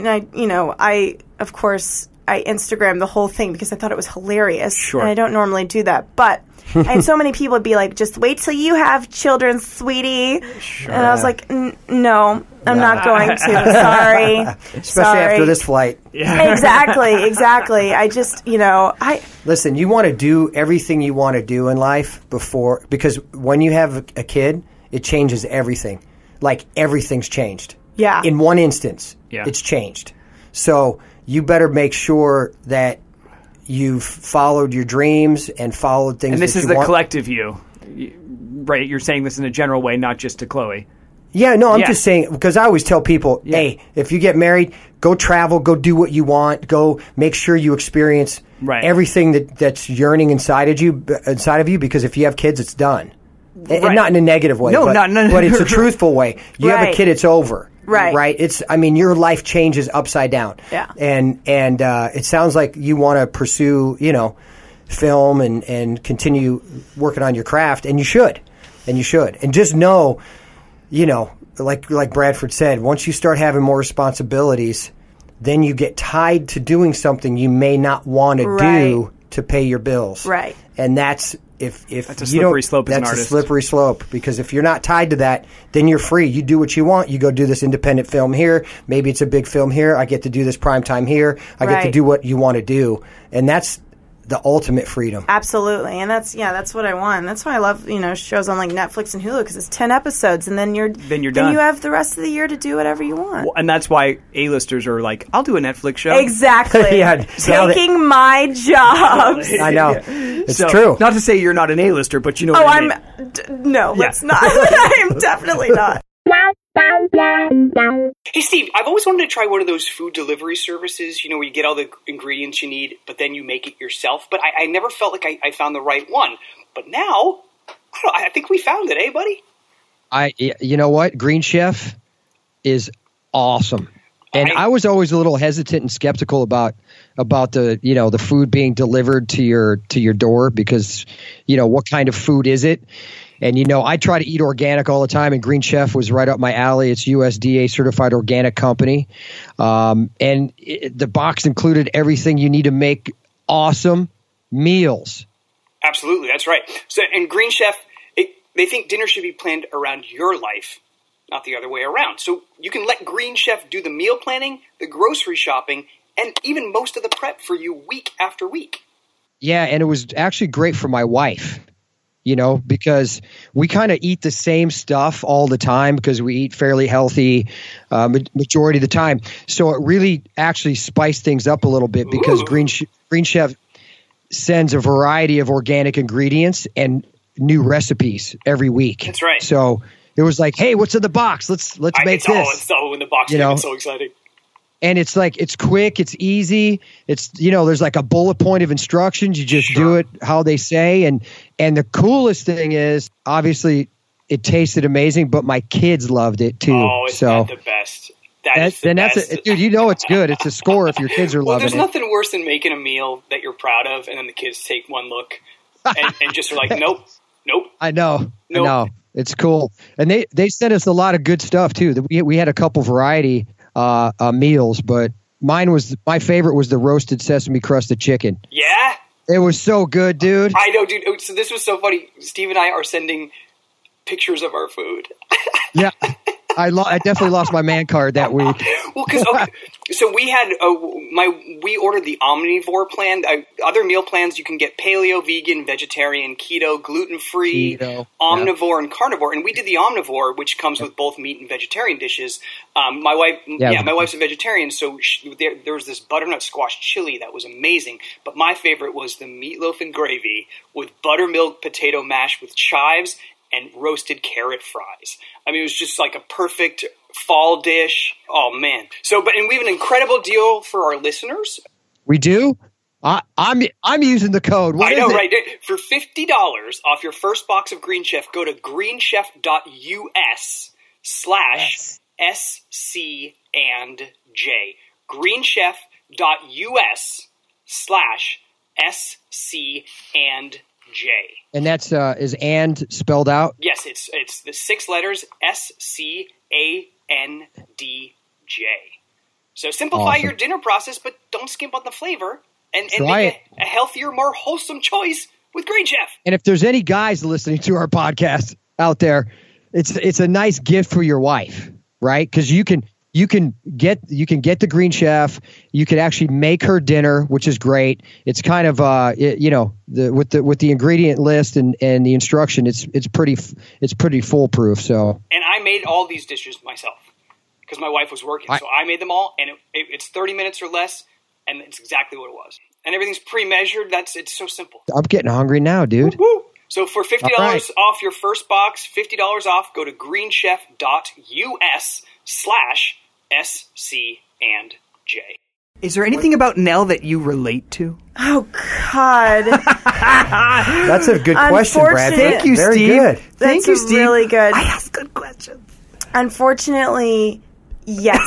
I of course I Instagrammed the whole thing because I thought it was hilarious. Sure. And I don't normally do that, but I had so many people be like, "Just wait till you have children, sweetie." Sure. And I was like, "No, I'm not going to. Sorry, Especially after this flight. Yeah. Exactly. I just, Listen, you want to do everything you want to do in life because when you have a kid, it changes everything. Like everything's changed. Yeah. In one instance, Yeah. it's changed. So you better make sure that you've followed your dreams and followed things. And this that is you the want. collective you. Right? You're saying this in a general way, not just to Chloe. Yeah, no, I'm Yeah. just saying, because I always tell people, hey, if you get married, go travel, go do what you want, go make sure you experience Right. everything that's yearning inside of you, because if you have kids, it's done. And Right. not in a negative way, No, but, not- but it's a truthful way. You have a Right. kid, it's over. Right. Right? Your life changes upside down. Yeah. And it sounds like you want to pursue, film and continue working on your craft, and you should. And just know, like Bradford said, once you start having more responsibilities, then you get tied to doing something you may not want to do to pay your bills. Right. And that's if That's a you don't- slippery slope as an that's artist. a slippery slope, because if you're not tied to that, then you're free. You do what you want. You go do this independent film here. Maybe it's a big film here. I get to do this primetime here. I get to Right. do what you want to do. And that's the ultimate freedom. absolutely. And that's what I want. That's why I love, shows on like Netflix and Hulu, because it's 10 episodes, and then you're done. Then you have the rest of the year to do whatever you want. Well, and that's why A-listers are like, I'll do a Netflix show. Exactly. Yeah, now Taking my jobs. I know. It's So, true. Not to say you're not an A-lister, but you know Oh, what I mean. no, Yeah. let's not. I am definitely not. Hey, Steve, I've always wanted to try one of those food delivery services, where you get all the ingredients you need, but then you make it yourself. But I never felt like I found the right one. But now, I think we found it, buddy? You know what? Green Chef is awesome. And I was always a little hesitant and skeptical about the, the food being delivered to your door, because, what kind of food is it? And, I try to eat organic all the time, and Green Chef was right up my alley. It's USDA certified organic company. And the box included everything you need to make awesome meals. Absolutely, that's right. So, and Green Chef, they think dinner should be planned around your life, not the other way around. So you can let Green Chef do the meal planning, the grocery shopping, and even most of the prep for you week after week. Yeah, and it was actually great for my wife. Because we kind of eat the same stuff all the time, because we eat fairly healthy majority of the time. So it really actually spiced things up a little bit, because Green Chef sends a variety of organic ingredients and new recipes every week. That's right. So it was like, hey, what's in the box? Let's make this. It's all in the box. It's so exciting. And it's like, it's quick, it's easy. It's, there's like a bullet point of instructions. You just do it how they say. And the coolest thing is, obviously, it tasted amazing, but my kids loved it too. Oh, it's not the best. That's the best. Dude, it's good. It's a score if your kids are loving there's it. There's nothing worse than making a meal that you're proud of, and then the kids take one look and just are like, nope. I know. Nope. It's cool. And they sent us a lot of good stuff too. We had a couple variety meals, but my favorite was the roasted sesame crusted chicken. Yeah? It was so good, dude. I know, dude. So this was so funny. Steve and I are sending pictures of our food. Yeah. I definitely lost my man card that week. Well, because so we had we ordered the omnivore plan. Other meal plans you can get paleo, vegan, vegetarian, keto, gluten free, omnivore, and carnivore. And we did the omnivore, which comes with both meat and vegetarian dishes. My wife's a vegetarian, so there was this butternut squash chili that was amazing. But my favorite was the meatloaf and gravy with buttermilk potato mash with chives and roasted carrot fries. I mean, it was just like a perfect fall dish. Oh man! And we have an incredible deal for our listeners. We do. I'm using the code. What is it? Right? For $50 off your first box of Green Chef, go to greenchef.us/SC and J. greenchef.us/SC and J. And that's is and spelled out? Yes, it's the 6 letters SCANDJ. So simplify your dinner process, but don't skimp on the flavor, and make a healthier, more wholesome choice with Green Chef. And if there's any guys listening to our podcast out there, it's a nice gift for your wife, right? Because you can get the Green Chef. You can actually make her dinner, which is great. It's kind of with the ingredient list and the instruction, it's pretty foolproof. So. And I made all these dishes myself because my wife was working, so I made them all, and it's 30 minutes or less, and it's exactly what it was. And everything's pre-measured. It's so simple. I'm getting hungry now, dude. Woo-hoo. So for $50 off your first box, $50 off, go to greenchef.us/SC and J. Is there anything about Nell that you relate to? Oh, God. That's a good question, Brad. Thank you, Very Steve. good. Thank you, Steve. Really good. I ask good questions. Unfortunately, yes.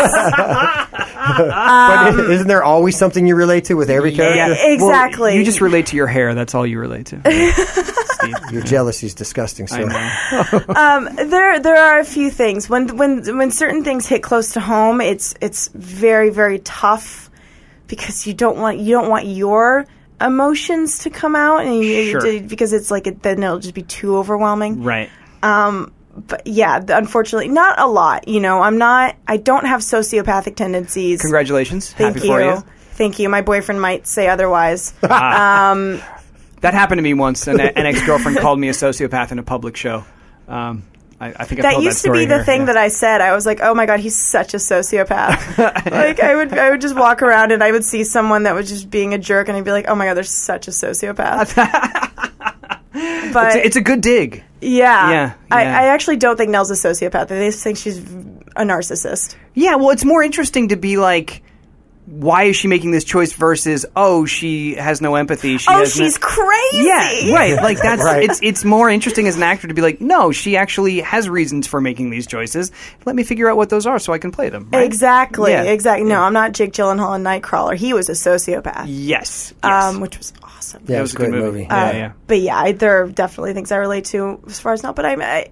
But isn't there always something you relate to with every character? Yeah, exactly. Well, you just relate to your hair. That's all you relate to. Steve. Your jealousy is disgusting. So. I know. There are a few things. When certain things hit close to home, it's very, very tough because you don't want your emotions to come out, and because it's like then it'll just be too overwhelming. Right. But yeah, unfortunately, not a lot. I don't have sociopathic tendencies. Congratulations. Thank Happy you. for you. Thank you. My boyfriend might say otherwise. That happened to me once. An ex-girlfriend called me a sociopath in a public show. I think I've that told used that story to be the here. thing that I said. I was like, "Oh my god, he's such a sociopath." Like I would just walk around and I would see someone that was just being a jerk, and I'd be like, "Oh my god, they're such a sociopath." But it's a good dig. Yeah. I actually don't think Nell's a sociopath. I just think she's a narcissist. Yeah, well, it's more interesting to be like, why is she making this choice versus, she has no empathy. She's crazy. Yeah, right. Like that's Right. It's more interesting as an actor to be like, no, she actually has reasons for making these choices. Let me figure out what those are so I can play them. Right? Exactly. Yeah. Exactly. No, I'm not Jake Gyllenhaal in Nightcrawler. He was a sociopath. Yes. Which was awesome. Yeah, That it was was a a good great movie. movie. Yeah. But yeah, there are definitely things I relate to as far as not. But I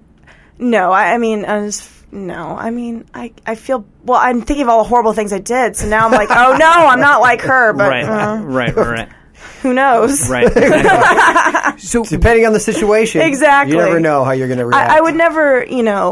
feel, well, I'm thinking of all the horrible things I did. So now I'm like, oh no, I'm not like her. But Right. who knows? Right. So Depending on the situation, Exactly. you never know how you're going to react. I would never,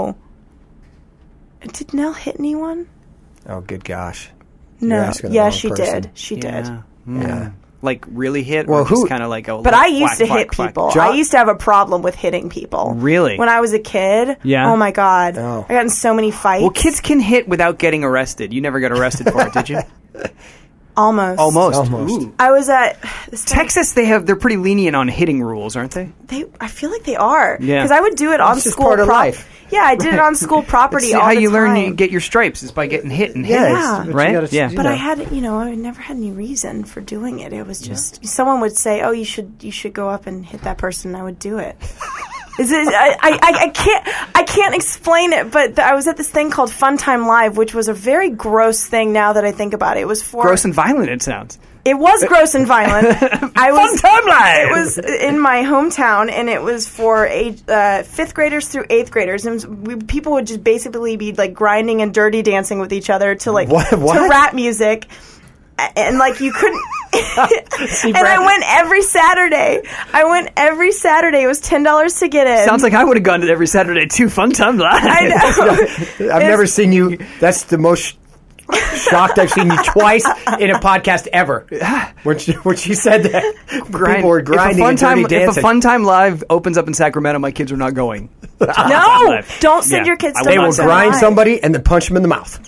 Did Nell hit anyone? Oh, good gosh. No. You're asking the Yeah, wrong she person. did. She did. Yeah. Yeah. Like really hit, Well, or just who- kind of like a. But I used to hit whack. people. Jo- I used to have a problem with hitting people. Really? When I was a kid. Yeah. Oh my god. Oh. I got in so many fights. Well, kids can hit without getting arrested. You never got arrested for it, did you? Almost. Almost. Ooh. I was at this time- Texas, they're pretty lenient on hitting rules, aren't they? I feel like they are. Yeah. Because I would do it on It's just school part of life. Yeah, I did it on school property It's all how the you learn time. you get your stripes is by getting hit and hit. Yeah, Yeah. it's what Right? you gotta Yeah. do. But I had, I never had any reason for doing it. It was just someone would say, "Oh, you should go up and hit that person." And I would do it. I can't explain it, but I was at this thing called Fun Time Live, which was a very gross thing now that I think about it. It was for... Gross and violent, it sounds. It was gross and violent. Fun Time Live! It was in my hometown, and it was for 5th graders through 8th graders. And people would just basically be like grinding and dirty dancing with each other to like What? to rap music. And like you couldn't... and I went every Saturday. It was $10 to get in. Sounds like I would have gone to every Saturday too. Fun Time Live. I know. I've never seen you. That's the most shocked I've seen you twice in a podcast ever. When she said that, people were grinding and dirty dancing. If a Fun Time Live opens up in Sacramento, my kids are not going. No, don't send your kids to They will Fun Time grind Live. somebody and then punch them in the mouth.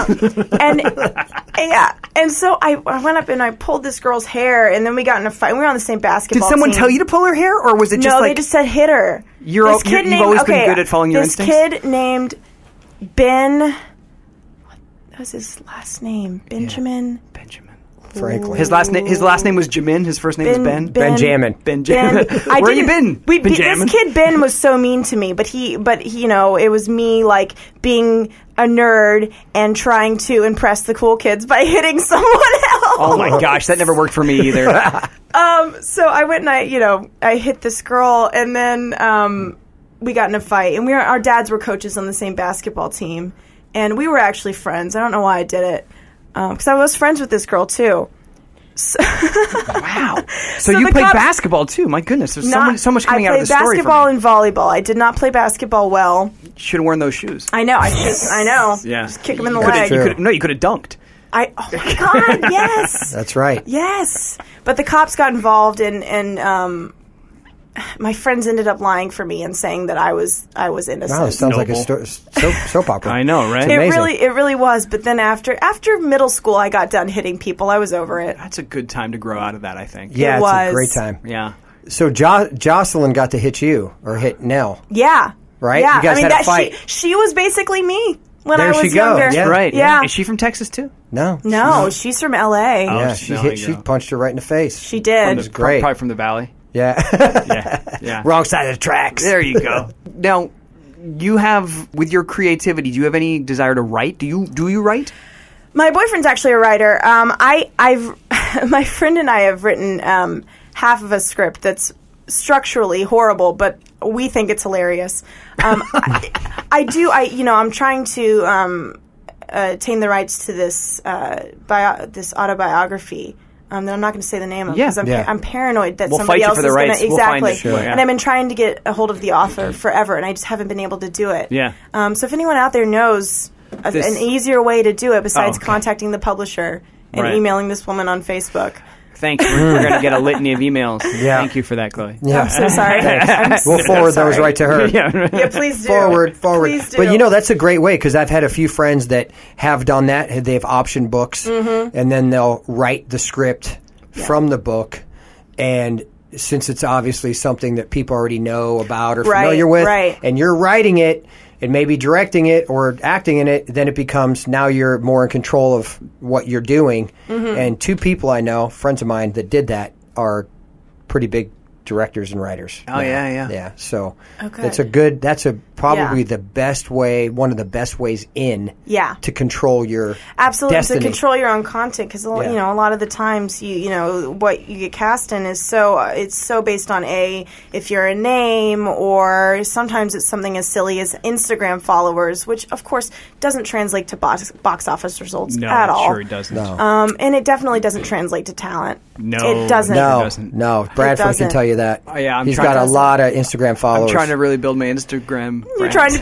And so I went up and I pulled this girl's hair, and then we got in a fight. We were on the same Did basketball someone team. tell you to pull her hair, or was it just No, like... they just said hit her. You've always been good at following your instincts? This kid named Ben... What was his last name? Benjamin? Benjamin. Franklin. His last name was Jamin. His first name was Ben. Benjamin. Benjamin. Where you been? Benjamin. This kid Ben was so mean to me, but he, you know, it was me like being a nerd and trying to impress the cool kids by hitting someone else. Oh my gosh, that never worked for me either. So I went and I hit this girl, and then we got in a fight, and our dads were coaches on the same basketball team, and we were actually friends. I don't know why I did it. Because I was friends with this girl, too. So wow. So you played basketball, too. My goodness. There's so much coming out of the story. I played basketball and volleyball. I did not play basketball well. Should have worn those shoes. I know. I know. Yeah. Just kick him in the leg. You could have dunked. Oh, my God, yes. That's right. Yes. But the cops got involved, and my friends ended up lying for me and saying that I was innocent. Wow, it sounds like a soap opera. I know, right? It really was. But then after middle school, I got done hitting people. I was over it. That's a good time to grow out of that, I think. Yeah, It it's was. a great time. Yeah. So Jocelyn got to hit you or hit Nell. Yeah. Right? Yeah. You guys had a fight. She was basically me when There I was she goes. younger. Yeah. Right. Yeah. Is she from Texas, too? No, she's from L.A. Yeah, there you she go. punched her right in the face. She did. It was great. Probably from the Valley. Yeah. Yeah. Wrong side of the tracks. There you go. Now, you have, with your creativity, do you have any desire to write? Do you write? My boyfriend's actually a writer. My friend and I have written half of a script that's structurally horrible, but we think it's hilarious. I'm trying to attain the rights to this this autobiography. That I'm not going to say the name of because I'm paranoid that We'll somebody fight you else for the is going rights. to We'll find exactly. it. Sure, yeah. And I've been trying to get a hold of the author forever, and I just haven't been able to do it. Yeah. So if anyone out there knows an easier way to do it besides okay. contacting the publisher and emailing this woman on Facebook. Thank you. We're going to get a litiny of emails. Yeah. Thank you for that, Chloe. Yeah. I'm so sorry. We'll forward those right to her. Yeah. Yeah, please do. Forward. Please do. But that's a great way because I've had a few friends that have done that. They've optioned books, and then they'll write the script from the book. And since it's obviously something that people already know about or familiar with, and you're writing it and maybe directing it or acting in it, then it becomes now you're more in control of what you're doing. And two people I know, friends of mine, that did that are pretty big directors and writers. Oh, yeah. Yeah, so Okay. that's probably the best way, one of the best ways to control your Absolutely, destiny. to control your own content because a lot of the times what you get cast in is it's so based on if you're a name, or sometimes it's something as silly as Instagram followers, which of course doesn't translate to box office results at all. Sure it doesn't. No. And it definitely doesn't translate to talent. No. It doesn't. No. Bradford can tell you that. Oh, yeah, he's got a lot of Instagram followers. I'm trying to really build my Instagram brand. You're trying to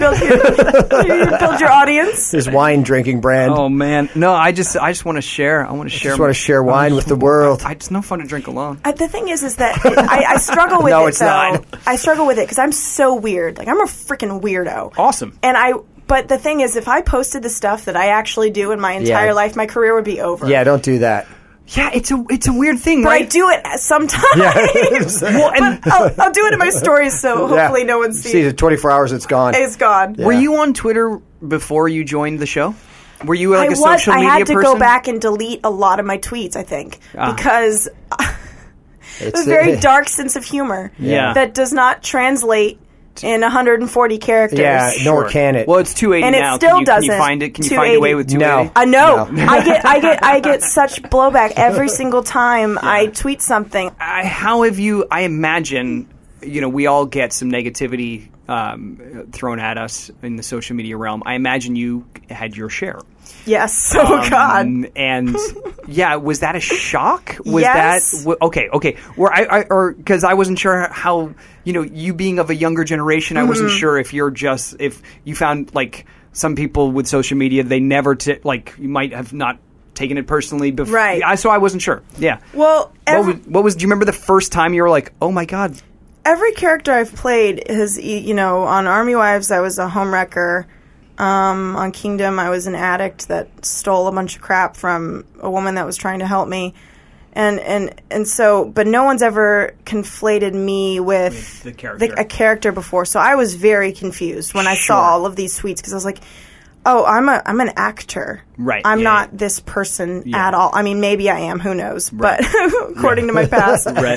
build your audience. His wine drinking brand. Oh man, no! I just want to share. I want to share. Just want to share wine with the world. It's no fun to drink alone. The thing is that I struggle with No, it. it's not. I struggle with it because I'm so weird. Like I'm a freaking weirdo. Awesome. But the thing is, if I posted the stuff that I actually do in my entire life, my career would be over. Yeah, don't do that. Yeah, it's a weird thing, But right? I do it sometimes. Well, and I'll do it in my stories, so hopefully no one sees See, the 24 hours it's gone. It's gone. Were you on Twitter before you joined the show? Were you like a social media person? I had to go back and delete a lot of my tweets, I think, because it was a very dark sense of humor Yeah. that does not translate in 140 characters. Yeah, nor can it. Well, it's 280 And it now. still Can doesn't. you find it? Can you find a way with 280? No. No. I get such blowback every single time I tweet something. How have you? I imagine, we all get some negativity thrown at us in the social media realm. I imagine you had your share. Yes. Oh God. And yeah, was that a shock? Was Yes. that okay? Because I wasn't sure how you being of a younger generation, I wasn't sure if you found like some people with social media, they never you might have not taken it personally before. Right. So I wasn't sure. Yeah. Well, what was? Do you remember the first time you were like, oh my God? every character I've played has, on Army Wives, I was a homewrecker. On Kingdom, I was an addict that stole a bunch of crap from a woman that was trying to help me. And so, but no one's ever conflated me with the character. a character before. So I was very confused when I saw all of these tweets because I was like, oh, I'm an actor. Right. I'm not this person at all. I mean, maybe I am. Who knows? Right. But according to my past. Right.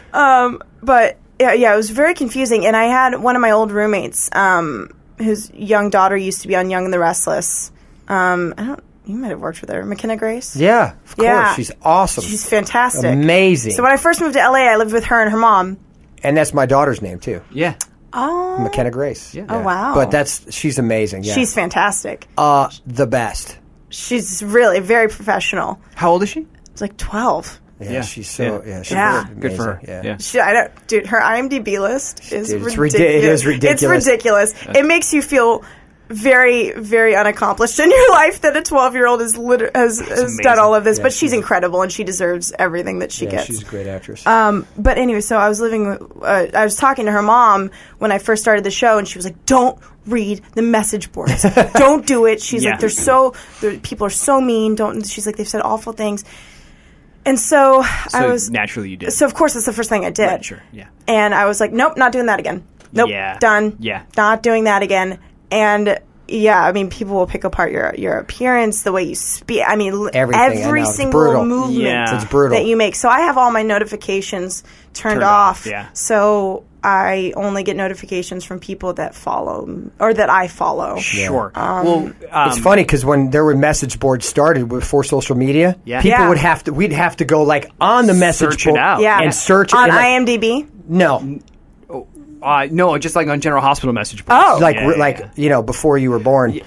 But yeah, it was very confusing. And I had one of my old roommates, whose young daughter used to be on Young and the Restless. You might have worked with her, McKenna Grace. Yeah, of course. Yeah. She's awesome. She's fantastic. Amazing. So when I first moved to LA, I lived with her and her mom. And that's my daughter's name, too. Yeah. Oh. McKenna Grace. Yeah. Oh, wow. But she's amazing. Yeah. She's fantastic. The best. She's really very professional. How old is she? It's like 12. Yeah, she's so, she's Yeah. amazing. Good for her. Yeah. I don't, dude, her IMDb list is Dude, it's ridiculous. it is ridiculous. It's ridiculous. It makes you feel very, very unaccomplished in your life that a 12-year-old has done all of this. Yeah, but she's incredible, and she deserves everything that she gets. She's a great actress. But anyway, so I was I was talking to her mom when I first started the show, and she was like, "Don't read the message boards. Don't do it." She's like, people are so mean. She's like, they've said awful things. And so I was naturally you did. So of course that's the first thing I did. Right, sure, yeah. And I was like, nope, not doing that again. Nope, done. Yeah, not doing that again. And yeah, I mean, people will pick apart your appearance, the way you speak. I mean, everything. every single movement It's brutal. that you make. So I have all my notifications turned off. Yeah. So I only get notifications from people that follow or that I follow. Sure. It's funny because when there were message boards started before social media, people we'd have to go like on the message search board it out. Yeah. and search it on and, IMDb. No. No, just like on General Hospital message boards. Oh. Like before you were born.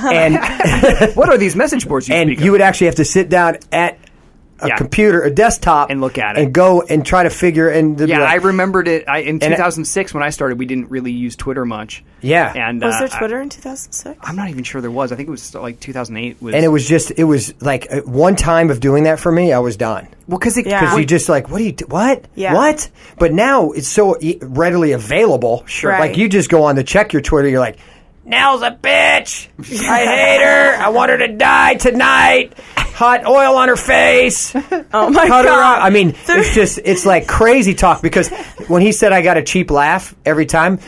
And what are these message boards you and speak you of? would actually have to sit down at a computer, a desktop, and look at it, and go and try to figure. And I remembered it. In 2006 when I started, we didn't really use Twitter much. Yeah, and was there Twitter in 2006? I'm not even sure there was. I think it was like 2008. And it was like one time of doing that for me, I was done. Well, because you just like, what do you do? What? Yeah. What? But now it's so readily available. Sure, right. Like you just go on to check your Twitter. You're like, Nell's a bitch. I hate her. I want her to die tonight. Hot oil on her face. Oh my Cut her God. off. I mean, it's like crazy talk because when he said I got a cheap laugh every time,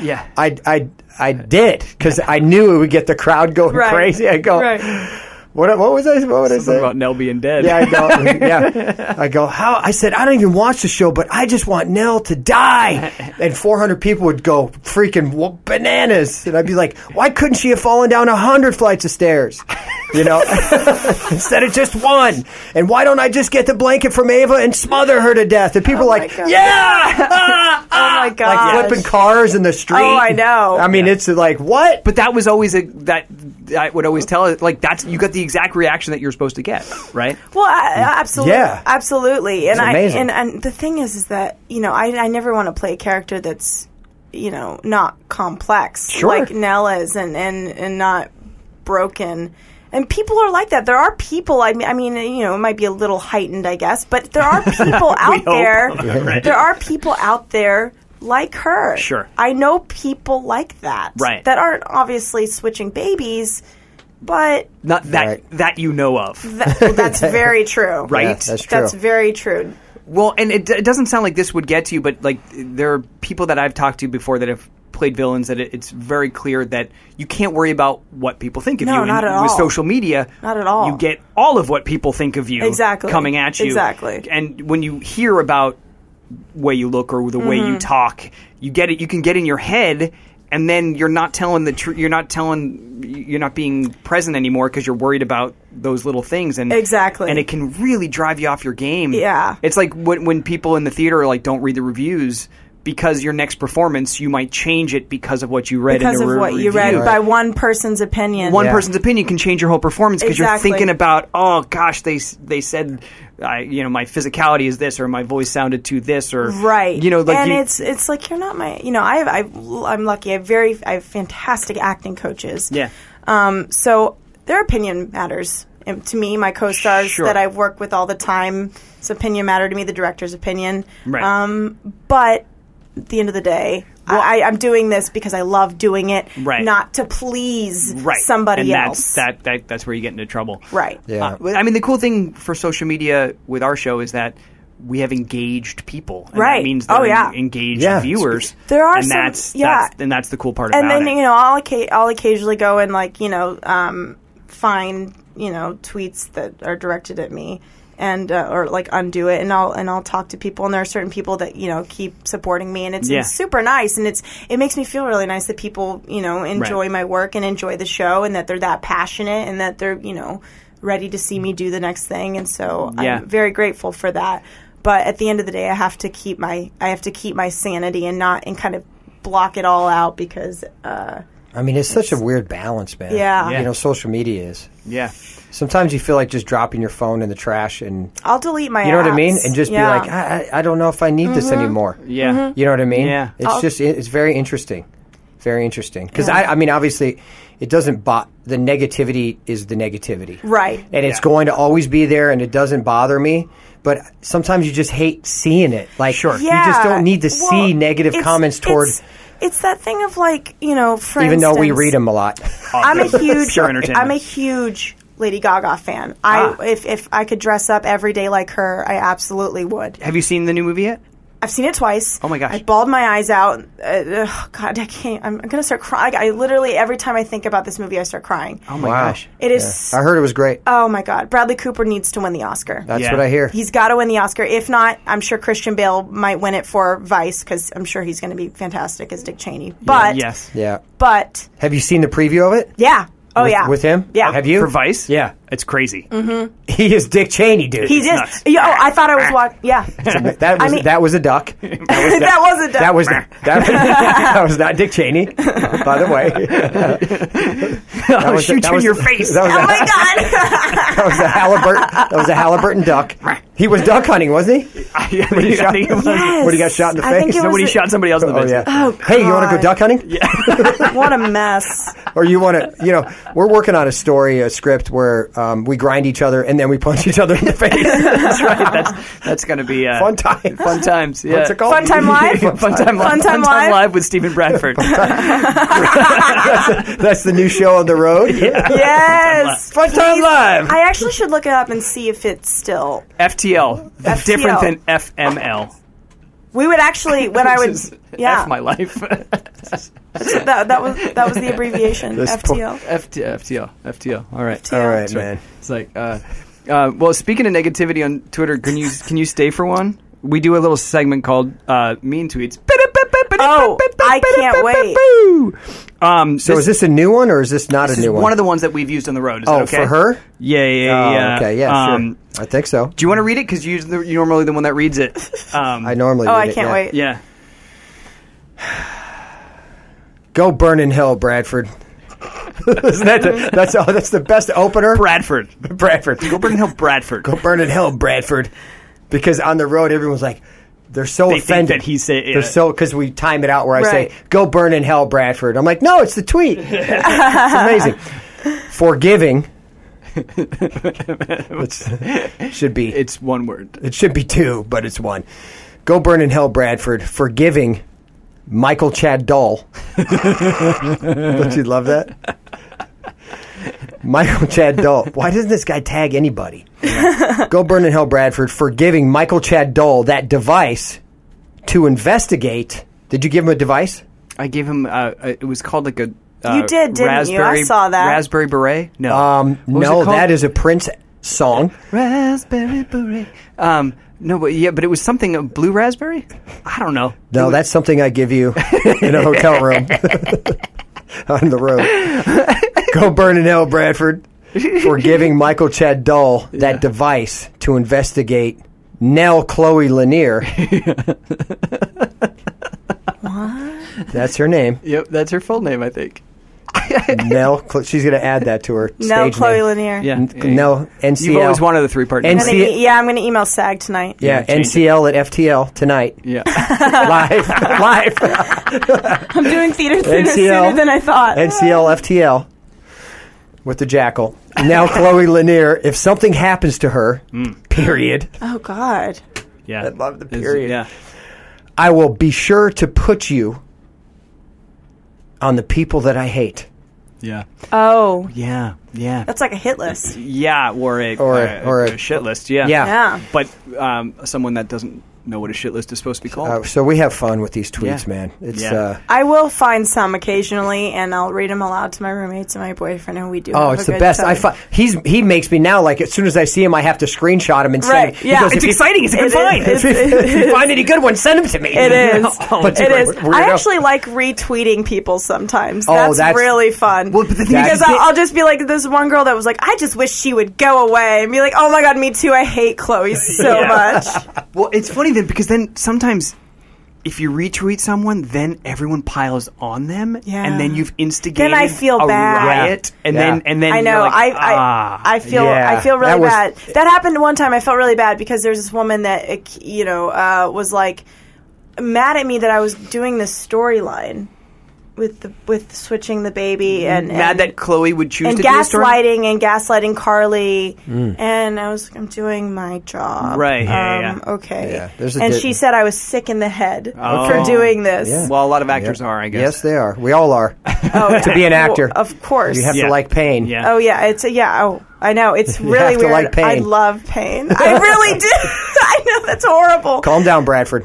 I did because I knew it would get the crowd going crazy. I go, what would I say? Something about Nell being dead. Yeah, I go, how? I said, I don't even watch the show, but I just want Nell to die. And 400 people would go freaking bananas. And I'd be like, why couldn't she have fallen down 100 flights of stairs? Instead of just one. And why don't I just get the blanket from Ava and smother her to death? And people are like, oh my God. Like flipping cars in the street. Oh, I know. I mean, it's like, what? But that was always I would always tell it, like, you got the exact reaction that you're supposed to get, right? Well, absolutely. Yeah. Absolutely. And amazing. And the thing is that, I never want to play a character that's, not complex. Sure. Like Nell is and not broken. And people are like that. There are people, I mean, it might be a little heightened, I guess, but there are people out there. Right. There are people out there like her. Sure. I know people like that. Right. That aren't obviously switching babies, but Not that you know of. that's very true. Right? Yeah, that's true. That's very true. Well, and it doesn't sound like this would get to you, but like there are people that I've talked to before that have played villains that it's very clear that you can't worry about what people think of you. No, not at all. With social media, Not at all. You get all of what people think of you Exactly. coming at you. Exactly. And when you hear about the way you look or the way you talk, you get it. You can get in your head and then you're not telling the truth. You're not being present anymore because you're worried about those little things. And Exactly. and it can really drive you off your game. Yeah. It's like when people in the theater like don't read the reviews. Because your next performance, you might change it because of what you read because in a of what you read by one person's opinion. One person's opinion can change your whole performance because Exactly. you're thinking about, oh gosh, they said, my physicality is this, or my voice sounded to this, or Right. like and it's like you're not my. I'm lucky. I have fantastic acting coaches. Yeah. So their opinion matters. And to me, my co-stars Sure. that I work with all the time, its opinion matter to me. The director's opinion. Right. But at the end of the day, I'm doing this because I love doing it, Right. not to please right. somebody and else. That's where you get into trouble. Right. Yeah. I mean, the cool thing for social media with our show is that we have engaged people. And Right. That means Oh, they're yeah. engaged Yeah. viewers. There are and some- that's yeah. that's the cool part And about then it. I'll occasionally go and find tweets that are directed at me and or undo it, and I'll talk to people, and there are certain people that keep supporting me, and it's super nice, and it makes me feel really nice that people enjoy my work and enjoy the show, and that they're that passionate, and that they're ready to see me do the next thing, and so I'm very grateful for that. But at the end of the day, I have to keep my sanity and kind of block it all out because. I mean, it's such a weird balance, man. Yeah. Social media is. Yeah. Sometimes you feel like just dropping your phone in the trash and... I'll delete my You know what I apps. mean? And just Yeah. be like, I don't know if I need this anymore. Yeah. You know what I mean? Yeah. It's very interesting. Very interesting. Because, I mean, obviously, it doesn't... the negativity is the negativity. Right. And it's going to always be there, and it doesn't bother me. But sometimes you just hate seeing it. Like, Sure. you just don't need to Well, see negative comments toward... It's that thing of for even though we instance, read them a lot. I'm a huge Pure entertainment. I'm a huge Lady Gaga fan. If I could dress up every day like her, I absolutely would. Have you seen the new movie yet? I've seen it twice. Oh my gosh. I bawled my eyes out. God, I can't. I'm gonna start crying. I literally every time I think about this movie, I start crying. Oh my Wow. gosh. It is. I heard it was great. Oh my God, Bradley Cooper needs to win the Oscar. That's Yeah. what I hear. He's got to win the Oscar. If not, I'm sure Christian Bale might win it for Vice because I'm sure he's going to be fantastic as Dick Cheney. But Yes. Yeah. but Have you seen the preview of it? yeah. Oh With- yeah. with him? Yeah. Have you? For Vice? Yeah. It's crazy. He is Dick Cheney, dude. He did. nuts. Yeah, I thought I was watching. Yeah. That was a duck. That was a duck. That was not Dick Cheney, by the way. I'll shoot you in your face. That was, Oh my God. that was a Halliburton. That was a Halliburton duck. He was duck hunting, wasn't he? Yes. When he got shot in the I think face. it was Somebody a- shot somebody else in the Oh face. yeah. Oh, hey, you want to go God. duck hunting? What a mess. Or you want to? We're working on a script where we grind each other and then we punch each other in the face. That's right. That's going to be Fun time. Fun times. Yeah. What's it called? Fun Time Live? Fun time live. Fun Time Live? with Stephen Bradford. That's the new show on the road. Yes. Fun Time Please. Live. I actually should look it up and see if it's still. FTL. FTL. Different than FML. We would actually when I would. Yeah. F my life. that was the abbreviation. This FTL. FTL. All right. FTL. All right, That's right. man. It's like, well, speaking of negativity on Twitter, can you stay for one? We do a little segment called Mean Tweets. Oh, I can't wait. So is this a new one or is this not This a is new one? one of the ones that we've used on the road. Is that Oh, okay? for her? Yeah. Okay, yeah, sure. I think so. Do you want to read it? Because you're normally the one that reads it. I normally Oh, read I it, can't yeah. wait. Yeah. Go burn in hell, Bradford. Isn't that's the best opener? Bradford. Bradford. Go burn in hell, Bradford. Go burn in hell, Bradford. Because on the road, everyone's like, they're so They think offended. that he say- They're so, because we time it out where I Right. say, go burn in hell, Bradford. I'm like, no, it's the tweet. It's amazing. Forgiving. Should be. It's one word. It should be two, but it's one. Go burn in hell, Bradford. Forgiving Michael Chad Dull. Don't you love that? Michael Chad Dull. Why doesn't this guy tag anybody? Go burn in hell, Bradford. For giving Michael Chad Dull that device to investigate. Did you give him a device? I gave him. It was called like a. You did, didn't you? I saw that. Raspberry Beret. No. What was it No, called? that is a Prince song. Raspberry beret. No, but it was something of blue raspberry. I don't know. No, that's something I give you in a hotel room on the road. Go burn in hell, Bradford, for giving Michael Chad Dull that device to investigate Nell Chloe Lanier. What? That's her name. Yep, that's her full name, I think. Nell. She's going to add that to her No, stage Chloe name. Lanier. Yeah. Nell NCL. You've always wanted the three-part name. NC I'm going to email SAG tonight. Yeah, change NCL at FTL tonight. Yeah. Live. I'm doing theater NCL. sooner than I thought. NCL FTL with the jackal. Now Chloe Lanier, if something happens to her, period, Oh, God. Yeah. I love the period. Yeah. I will be sure to put you on the people that I hate. Yeah. Oh, Yeah. Yeah. that's like a hit list. Yeah, or a shit list. Yeah. Yeah. Yeah. But someone that doesn't know what a shit list is supposed to be called. So we have fun with these tweets, Yeah. man. It's Yeah. I will find some occasionally, and I'll read them aloud to my roommates and my boyfriend, and we do. oh, have it's a the good best. time. He makes me now like as soon as I see him, I have to screenshot him and send Right, him. yeah. He goes, It's if you- exciting. It's a good It find. is. If you find any good ones, send them to me. It is. But It is. weirdo. I actually like retweeting people sometimes. Oh, That's that's- really fun. Well, but the thing is, because I'll just be like, this one girl that was like, I just wish she would go away, and be like, oh my God, me too. I hate Chloe so much. Well, it's funny then because then sometimes if you retweet someone, then everyone piles on them, Yeah. and then you've instigated Then I feel a bad. riot, and Yeah. then I know. you're like, ah. I feel Yeah. I feel really That was- bad. That happened one time. I felt really bad because there's this woman that was like mad at me that I was doing this storyline with switching the baby and mad that Chloe would choose and to do a story. gaslighting Carly, and I was like, I'm doing my job, Right, yeah. okay. Yeah, there's a and di- she said I was sick in the head Oh. for doing this. Yeah. Well, a lot of actors are, I guess. Yes, they are. We all are. Oh, To be an actor, well, of course. you have Yeah. to like pain. Yeah. Oh yeah, Oh, I know. It's You really have to weird. like pain. I love pain. I really do. I know that's horrible. Calm down, Bradford.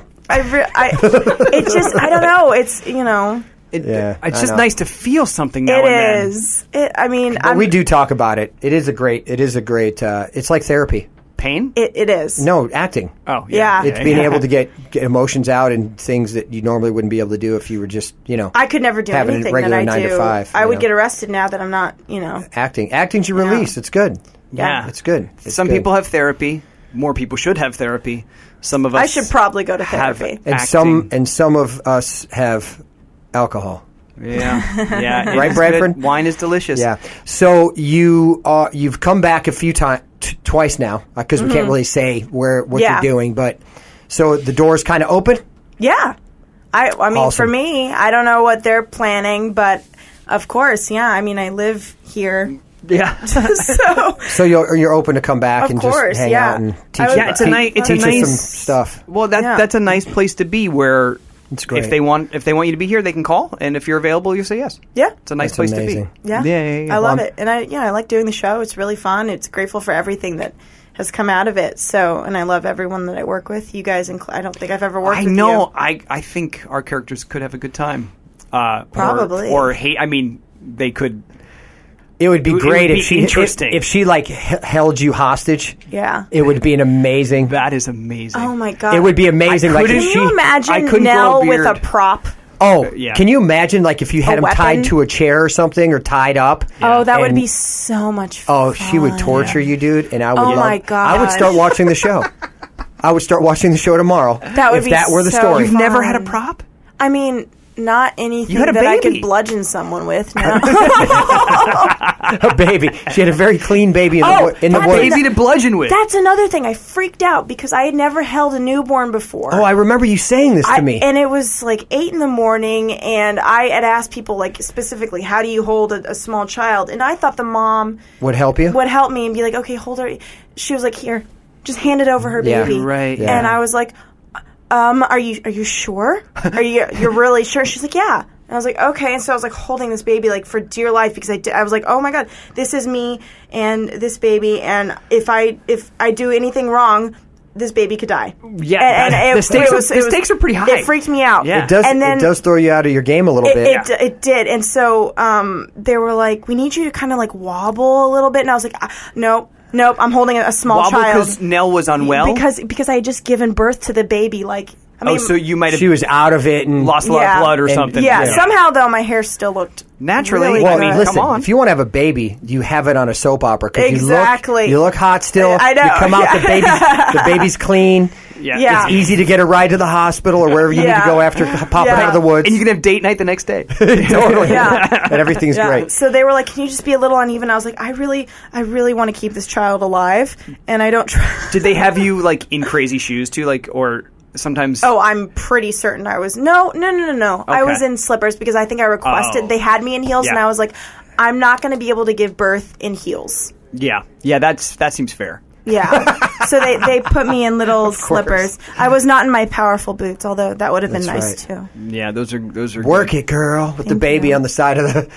It's just I don't know. It's Yeah, It's I just know. nice to feel something now it and then. is. I mean, But we do talk about it. It is a great. It's like therapy. Pain? It is. No, acting. Oh, Yeah. yeah. It's being able to get emotions out and things that you normally wouldn't be able to do if you were just, I could never do having a anything regular that I 9 do. to 5, I you would know. get arrested now that I'm not. acting. Acting's your release. It's good. Yeah. It's good. It's Some good. people have therapy. More people should have therapy. Some of us I should probably go to have therapy. and some of us have alcohol. Yeah. Yeah. Right, it's Bradford? good. Wine is delicious. Yeah. So you've come back a few times, twice now, because we can't really say what Mm-hmm. Yeah. you're doing. But so the door's kind of open. Yeah. I mean, Awesome. for me, I don't know what they're planning, but of course, yeah. I mean, I live here, Yeah. so So you're open to come back Of and course, just hang yeah. out and I teach. would- Yeah, it's a teach nice us some stuff. Well, Yeah. that's a nice place to be where It's great. if they want you to be here, they can call, and if you're available, you say yes. yeah. It's a nice That's place amazing. to be. Yeah. Yeah. I love Well, it. And I like doing the show. It's really fun. It's grateful for everything that has come out of it. So, and I love everyone that I work with. You guys, I don't think I've ever worked I with know. you. I think our characters could have a good time. Probably. Or hate. I mean, they could. It would be It would great be if she interesting. if she like held you hostage. Yeah. It would be an amazing. That is amazing. Oh my God. It would be amazing. Like couldn't- if Can she. you I imagine couldn't grow a Nell with a beard. prop? Oh, Yeah. can you imagine like if you had A him weapon? tied to a chair or something or tied up? Oh, that would And- be so much fun. Oh, she would torture you, dude, and I would. Oh, love, my I would gosh. start watching the show. I would start watching the show tomorrow. That would if be that were the so story. You've never fun. had a prop? I mean, not anything You had a that I baby. could bludgeon someone with. No. A baby. She had a very clean baby in Oh, the that's woods. Baby to bludgeon with. That's another thing. I freaked out because I had never held a newborn before. Oh, I remember you saying this to me. And it was like 8 a.m, and I had asked people like specifically, how do you hold a small child? And I thought the mom Would help you? would help me and be like, okay, hold her. She was like, here, just hand it over her Yeah. baby. Right. Yeah. And I was like, are you sure? You're really sure? She's like, yeah. And I was like, okay. And so I was like holding this baby like for dear life because I was like, oh my God, this is me and this baby, and if I do anything wrong, this baby could die. Yeah, and the stakes are pretty high. It freaked me out. Yeah. It does throw you out of your game a little bit. It did. And so they were like, we need you to kind of like wobble a little bit. And I was like, no, Nope, I'm holding a small Wobble child. because Nell was unwell? Because I had just given birth to the baby. Like, I mean, so you might have She was out of it and lost a lot of blood or something. Yeah, somehow though my hair still looked Naturally. really Well, good. I mean, listen, come on. if you want to have a baby, you have it on a soap opera. 'Cause Exactly. You look hot still. I know, You come out, yeah. the baby's clean. Yeah. Yeah. It's easy to get a ride to the hospital or wherever you need to Yeah. go after popping Yeah. out of the woods. And you can have date night the next day. totally. Yeah. And everything's Yeah. great. So they were like, "Can you just be a little uneven?" I was like, "I really want to keep this child alive, and I don't." Did they have you like in crazy shoes too, like, or sometimes? Oh, I'm pretty certain I was. No. I was in slippers because I think I requested. Oh. They had me in heels, Yeah. and I was like, "I'm not going to be able to give birth in heels." yeah. That seems fair. Yeah. So they put me in little slippers. I was not in my powerful boots, although that would have been That's nice right. too. Yeah, those are Work good. it, girl, with the Thank baby you. on the side of the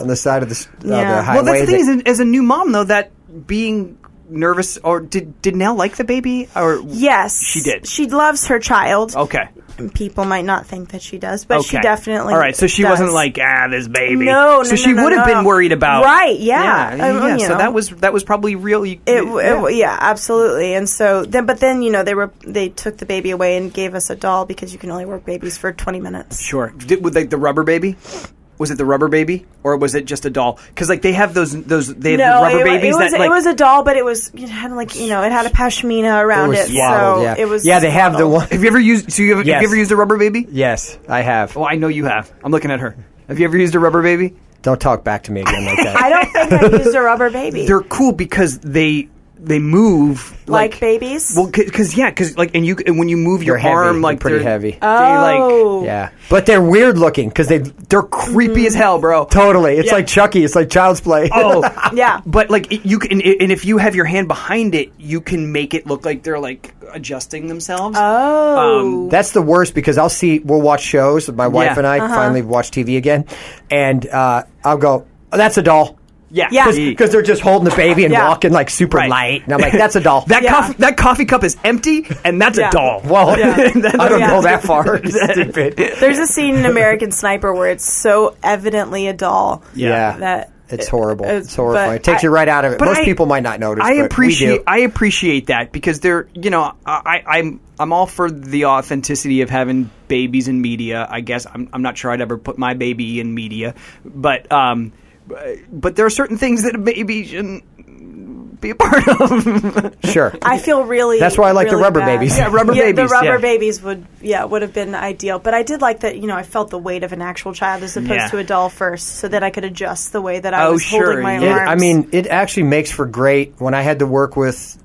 Yeah. highway. Well, that's the thing is, as a new mom though, that being nervous, or did Nell like the baby? Or Yes, She did. She loves her child. Okay. People might not think that she does, but she Okay. definitely. All right, so she does. wasn't like this baby. No, so no, she no, would have no. been worried about. Right, yeah. Yeah. You So know. that was probably real. Yeah, absolutely. And so then you know they took the baby away and gave us a doll because you can only work babies for 20 minutes. Sure. With like the rubber baby? Was it the rubber baby, or was it just a doll? Because like they have those they have the rubber babies that like it was a doll, but it had like it had a pashmina around was it, swaddled, so yeah. it was. Yeah, they have the swaddled. one. Have you ever used? So have Yes. you ever used a rubber baby? Yes, I have. Oh, I know you have. I'm looking at her. Have you ever used a rubber baby? Don't talk back to me again like that. I don't think I used a rubber baby. They're cool because they move like babies. Well, because like and when you move your They're heavy. arm, They're like pretty they're- heavy. They like Oh. Yeah, but they're weird looking because they're creepy as hell, bro. totally. It's Yeah. like Chucky. It's like Child's Play. Oh, Yeah. But like you can, and if you have your hand behind it, you can make it look like they're like adjusting themselves. Oh. That's the worst because we'll watch shows. My wife Yeah. and I finally watch TV again, and I'll go, oh, that's a doll. Yeah, Yeah. Because they're just holding the baby and Yeah. walking like super Right. light. And I'm like, that's a doll. That coffee cup is empty, and that's Yeah. a doll. well, I don't Yeah. go that far. Stupid. There's a scene in American Sniper where it's so evidently a doll. Yeah. That It's horrible. it's- It's horrifying. but It takes you right out of it. but Most I- people might not notice. I but appreciate we do. that because they're I'm all for the authenticity of having babies in media. I guess I'm not sure I'd ever put my baby in media, but there are certain things that a baby shouldn't be a part of. Sure. I feel really. That's why I like the really rubber bad. babies. Yeah, rubber The babies, rubber yeah. babies would have been ideal. But I did like that. I felt the weight of an actual child as opposed Yeah. to a doll first, so that I could adjust the way that I Oh, was sure, holding my yeah. arms. It actually makes for great. When I had to work with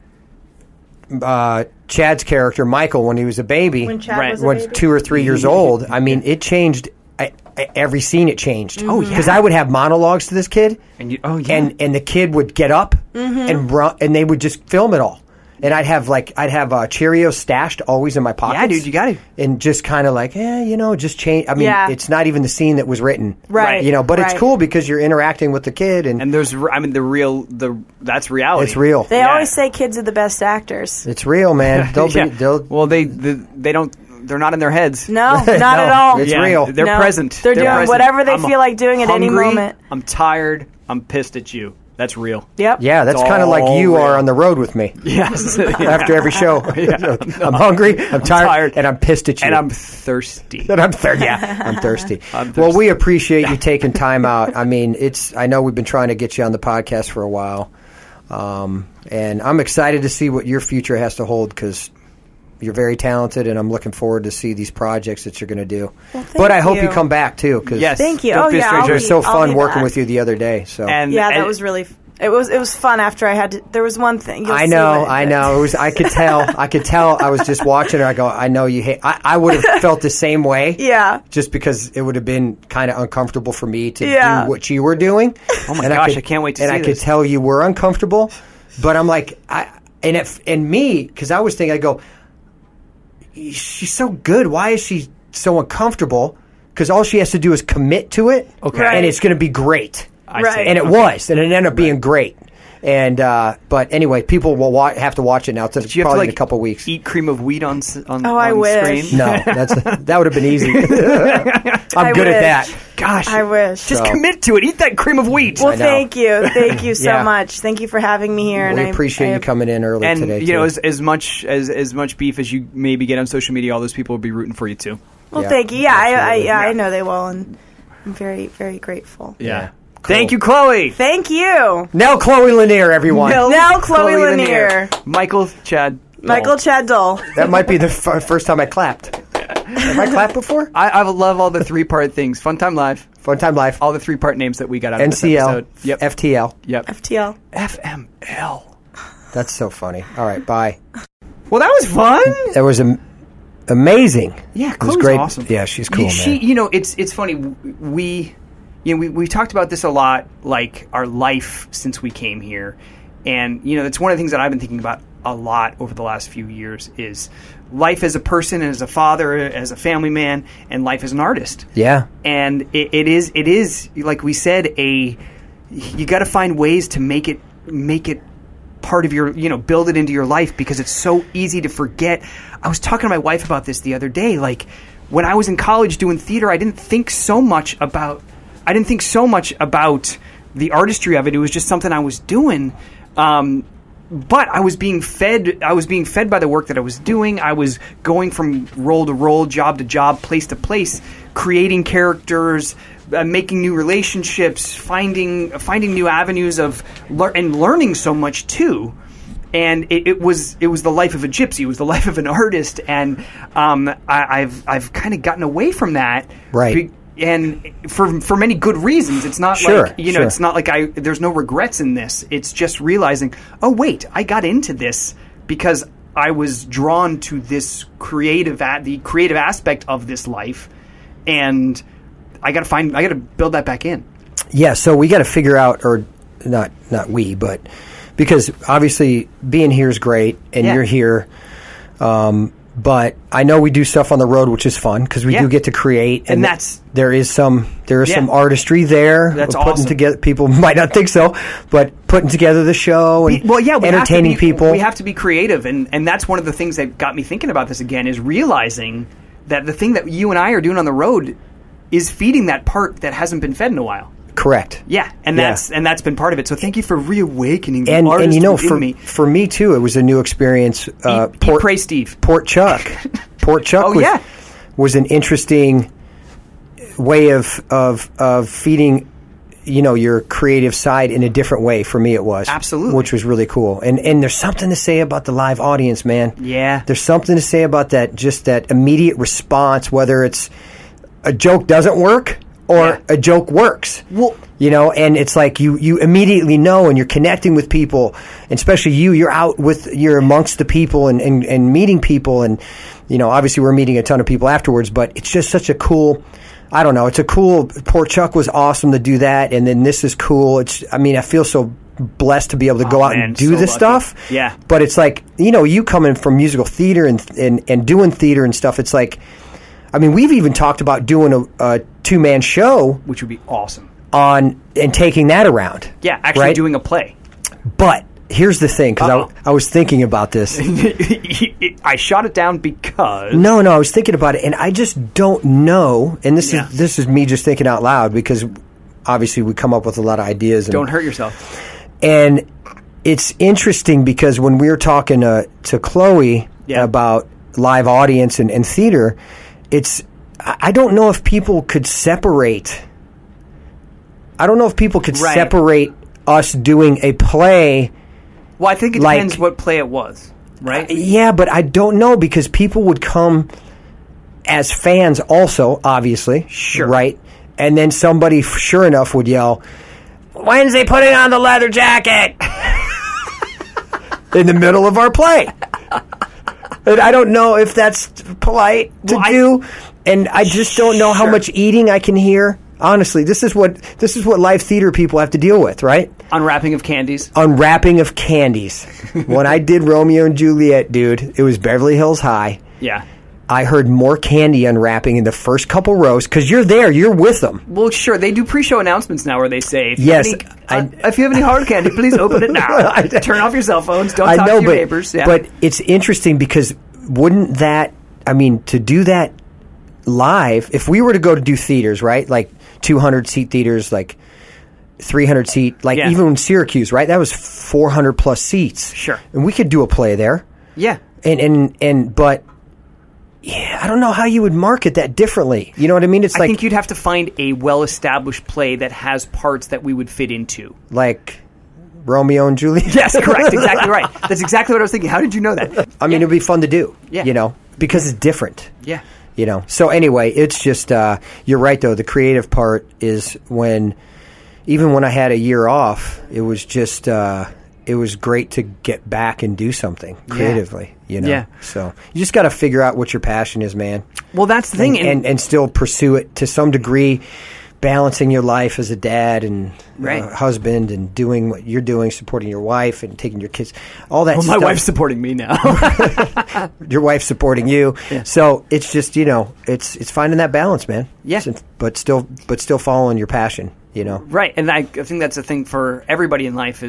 Chad's character Michael when he was a baby, when Chad Right. was a when baby. 2 or 3 years old, it changed. Every scene it changed. Mm-hmm. Oh, yeah. Because I would have monologues to this kid, And and the kid would get up Mm-hmm. and run, and they would just film it all. And I'd have Cheerios stashed always in my pockets. Yeah, dude, you got it. And just kind of like, just change. I mean, Yeah. it's not even the scene that was written, Right. But it's Right. cool because you're interacting with the kid, and there's that's reality. it's real. They Yeah. always say kids are the best actors. It's real, man. Well, they don't. They're not in their heads. No, not No, at all. it's real. They're No. present. They're doing present. whatever they I'm feel like doing at any hungry, moment. I'm tired. I'm pissed at you. That's real. Yep. Yeah, that's It's kind of like all you real. are on the road with me. Yes. After every show, I'm hungry, I'm tired, and I'm pissed at you. and I'm thirsty. And I'm thirsty. Yeah, I'm thirsty. I'm Well, thirsty. we appreciate you taking time out. I mean, I know we've been trying to get you on the podcast for a while, and I'm excited to see what your future has to hold because you're very talented, and I'm looking forward to see these projects that you're going to do. Well, but I hope you. you come back too because Yes. Thank you. Don't Oh be a yeah, stranger. it was so I'll fun be working back. with you the other day. So And Yeah, that was really. It was fun after I had to. There was one thing. You'll I see know, what- I know. It was. I could tell. I was just watching her. I go, I know you hate. I would have felt the same way. Yeah. Just because it would have been kind of uncomfortable for me to Yeah. do what you were doing. Oh my gosh, I can't wait to and see I could this. tell you were uncomfortable, but I'm like, because I was thinking, I go, she's so good. Why is she so uncomfortable? Because all she has to do is commit to it, Okay. Right. and it's going to be great. I Right. see. And it was, and it ended up being great. And but anyway, people will have to watch it now. It's you have probably to, in a couple weeks. Eat cream of wheat on I screen. wish. No, that would have been easy. I'm good wish. at that. Gosh, I wish. Just commit to it. Eat that cream of wheat. Well, thank you so Yeah. much. Thank you for having me here. We appreciate you coming in early and today. you know, too. as much beef as you maybe get on social media, all those people will be rooting for you too. Well, Yeah, thank you. Yeah, absolutely. I know they will, and I'm very, very grateful. Yeah. Thank you, Chloe. Thank you. Now Chloe Lanier, everyone. Now Chloe Lanier. Michael Chad. Michael Chad Dole. That might be the first time I clapped. Have I clapped before? I love all the 3-part things. Fun Time Live. Fun Time Live. All the 3-part names that we got out of this NCL. episode. Yep. FTL. Yep. FTL. FML. That's so funny. All right, bye. Well, that was fun. That was amazing. Yeah, it was Chloe's great. awesome. Yeah, she's cool, man. You know, it's funny. We talked about this a lot, like our life since we came here, and you know, that's one of the things that I've been thinking about a lot over the last few years is life as a person, as a father, as a family man, and life as an artist. Yeah. And it is like we said, you got to find ways to make it part of your, build it into your life, because it's so easy to forget. I was talking to my wife about this the other day. Like when I was in college doing theater, I didn't think so much about the artistry of it. It was just something I was doing. But I was being fed by the work that I was doing. I was going from role to role, job to job, place to place, creating characters, making new relationships, finding new avenues of and learning so much too. And it was the life of a gypsy. It was the life of an artist, and I've kind of gotten away from that, right? And for many good reasons. It's not it's not like there's no regrets in this. It's just realizing, oh wait, I got into this because I was drawn to this the creative aspect of this life, and I got to build that back in. Yeah, so we got to figure out, or not we, but because obviously being here is great, and you're here. But I know we do stuff on the road, which is fun because we do get to create, and there is some artistry there. That's putting awesome. together. People might not think so, but putting together the show and entertaining people. We have to be creative, and that's one of the things that got me thinking about this again, is realizing that the thing that you and I are doing on the road is feeding that part that hasn't been fed in a while. Correct. Yeah, and that's been part of it. So thank you for reawakening the and artist within me. For me too, it was a new experience. Pray Steve. Port Chuck. Port Chuck was an interesting way of feeding, your creative side in a different way. For me, it was absolutely, which was really cool. And there's something to say about the live audience, man. Yeah, there's something to say about that. Just that immediate response, whether it's a joke doesn't work or a joke works. Well, and it's like you immediately know, and you're connecting with people, and especially you're amongst the people and meeting people, and obviously we're meeting a ton of people afterwards, but it's just such a cool, I don't know, it's a cool, Port Chuck was awesome to do that, and then this is cool. I feel so blessed to be able to go out and do this stuff. Yeah. But it's like, you coming from musical theater and doing theater and stuff, it's like, we've even talked about doing a two-man show, which would be awesome, and taking that around. Yeah, actually doing a play. But here's the thing, because I was thinking about this. I shot it down because no, I was thinking about it, and I just don't know. And this is me just thinking out loud, because obviously we come up with a lot of ideas. And, don't hurt yourself. And it's interesting because when we were talking to Chloe about live audience and theater, I don't know if people could separate. I don't know if people could separate us doing a play. Well, I think it depends what play it was, right? Yeah, but I don't know, because people would come as fans also, obviously. Sure. Right? And then somebody, sure enough, would yell, "Wednesday putting on the leather jacket!" in the middle of our play. And I don't know if that's polite to do, and I just don't know how much eating I can hear. Honestly, this is what live theater people have to deal with, right? Unwrapping of candies. Unwrapping of candies. When I did Romeo and Juliet, dude, it was Beverly Hills High. Yeah. I heard more candy unwrapping in the first couple rows because you're there, you're with them. Well, sure, they do pre-show announcements now where they say, if Yes, you if you have any hard candy, please open it now. Turn off your cell phones. Don't talk to your neighbors. Yeah. But it's interesting because wouldn't that, I mean, to do that live, if we were to go to do theaters, right, like 200-seat theaters, like 300-seat, like even in Syracuse, right, that was 400-plus seats. Sure. And we could do a play there. Yeah. But... yeah, I don't know how you would market that differently. You know what I mean? It's I think you'd have to find a well-established play that has parts that we would fit into. Like Romeo and Juliet? Yes, correct. Exactly right. That's exactly what I was thinking. How did you know that? I mean, it'd be fun to do, you know, because it's different. Yeah. You know, so anyway, it's just, you're right, though. The creative part is even when I had a year off, it was just, it was great to get back and do something creatively, you know. Yeah. So you just got to figure out what your passion is, man. Well, that's the thing. And still pursue it to some degree, balancing your life as a dad and husband and doing what you're doing, supporting your wife and taking your kids, all that stuff. My wife's supporting me now. Your wife's supporting you. Yeah. So it's just, you know, it's finding that balance, man. Yeah. But still following your passion. You know, right? And I think that's the thing for everybody in life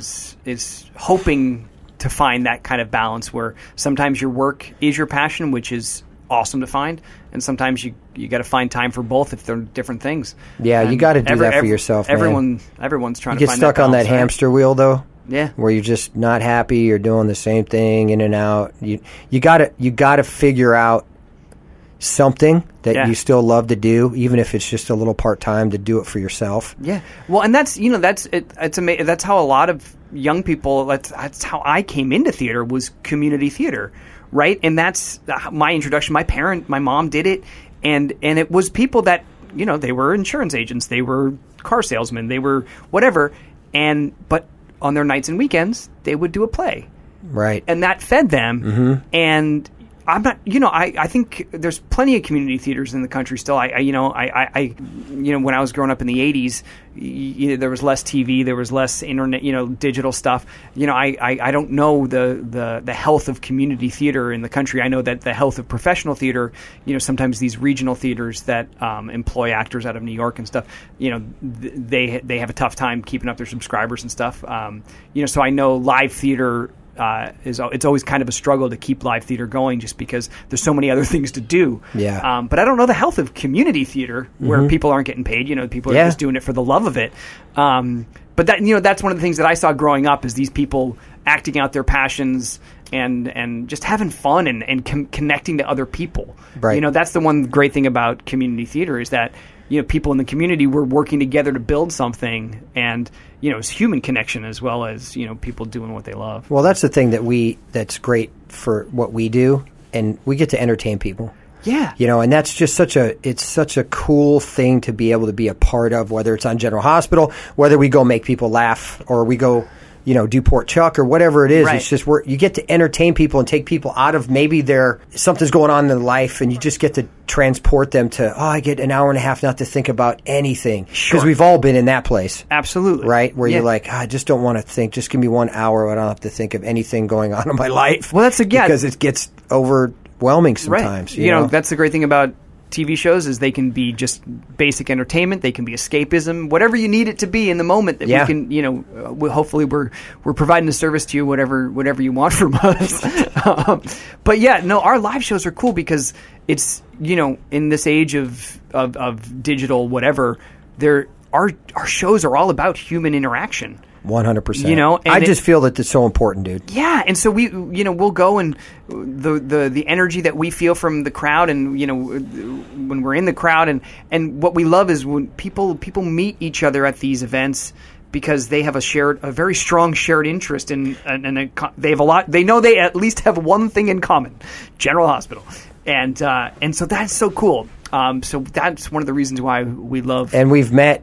is hoping to find that kind of balance where sometimes your work is your passion, which is awesome to find, and sometimes you got to find time for both if they're different things. Yeah, and you got to do that for yourself. Man. Everyone's trying to find get stuck on that right? hamster wheel, though. Yeah, where you're just not happy. You're doing the same thing in and out. You gotta figure out something that you still love to do, even if it's just a little part-time, to do it for yourself. Yeah. Well, and that's, you know, it's amazing. That's how a lot of young people, that's how I came into theater, was community theater, right? And that's my introduction. My mom did it, and it was people that, you know, they were insurance agents, they were car salesmen, they were whatever, but on their nights and weekends, they would do a play. Right. And that fed them, and I'm not, you know, I think there's plenty of community theaters in the country still. When I was growing up in the 80s, there was less TV, there was less internet, you know, digital stuff. You know, I don't know the health of community theater in the country. I know that the health of professional theater, you know, sometimes these regional theaters that employ actors out of New York and stuff, you know, they have a tough time keeping up their subscribers and stuff. You know, so I know live theater. It's always kind of a struggle to keep live theater going just because there's so many other things to do. Yeah. But I don't know the health of community theater where people aren't getting paid. You know, people are just doing it for the love of it. But that, you know, that's one of the things that I saw growing up is these people acting out their passions and just having fun and connecting to other people. Right. You know, that's the one great thing about community theater is that, you know, people in the community were working together to build something, and, you know, it's human connection as well as, you know, people doing what they love. Well, that's the thing that's great for what we do, and we get to entertain people. Yeah. You know, and that's just such a cool thing to be able to be a part of, whether it's on General Hospital, whether we go make people laugh or we go, you know, do Port Chuck or whatever it is. Right. It's just you get to entertain people and take people out of maybe something's going on in their life, and you just get to transport them to, I get an hour and a half not to think about anything. Because we've all been in that place. Absolutely. Right? Where you're like, I just don't want to think. Just give me 1 hour where I don't have to think of anything going on in my life. Well, because it gets overwhelming sometimes. Right. You know, that's the great thing about TV shows is they can be just basic entertainment. They can be escapism, whatever you need it to be in the moment. That we can, you know, hopefully we're providing a service to you, whatever you want from us. But yeah, no, our live shows are cool because it's, you know, in this age of digital whatever, our shows are all about human interaction. 100%. You know, and I just feel that it's so important, dude. Yeah, and so we'll go, and the energy that we feel from the crowd, and, you know, when we're in the crowd, and what we love is when people meet each other at these events because they have a very strong shared interest in, and they have a lot. They know they at least have one thing in common: General Hospital, and so that's so cool. So that's one of the reasons why we love. And we've met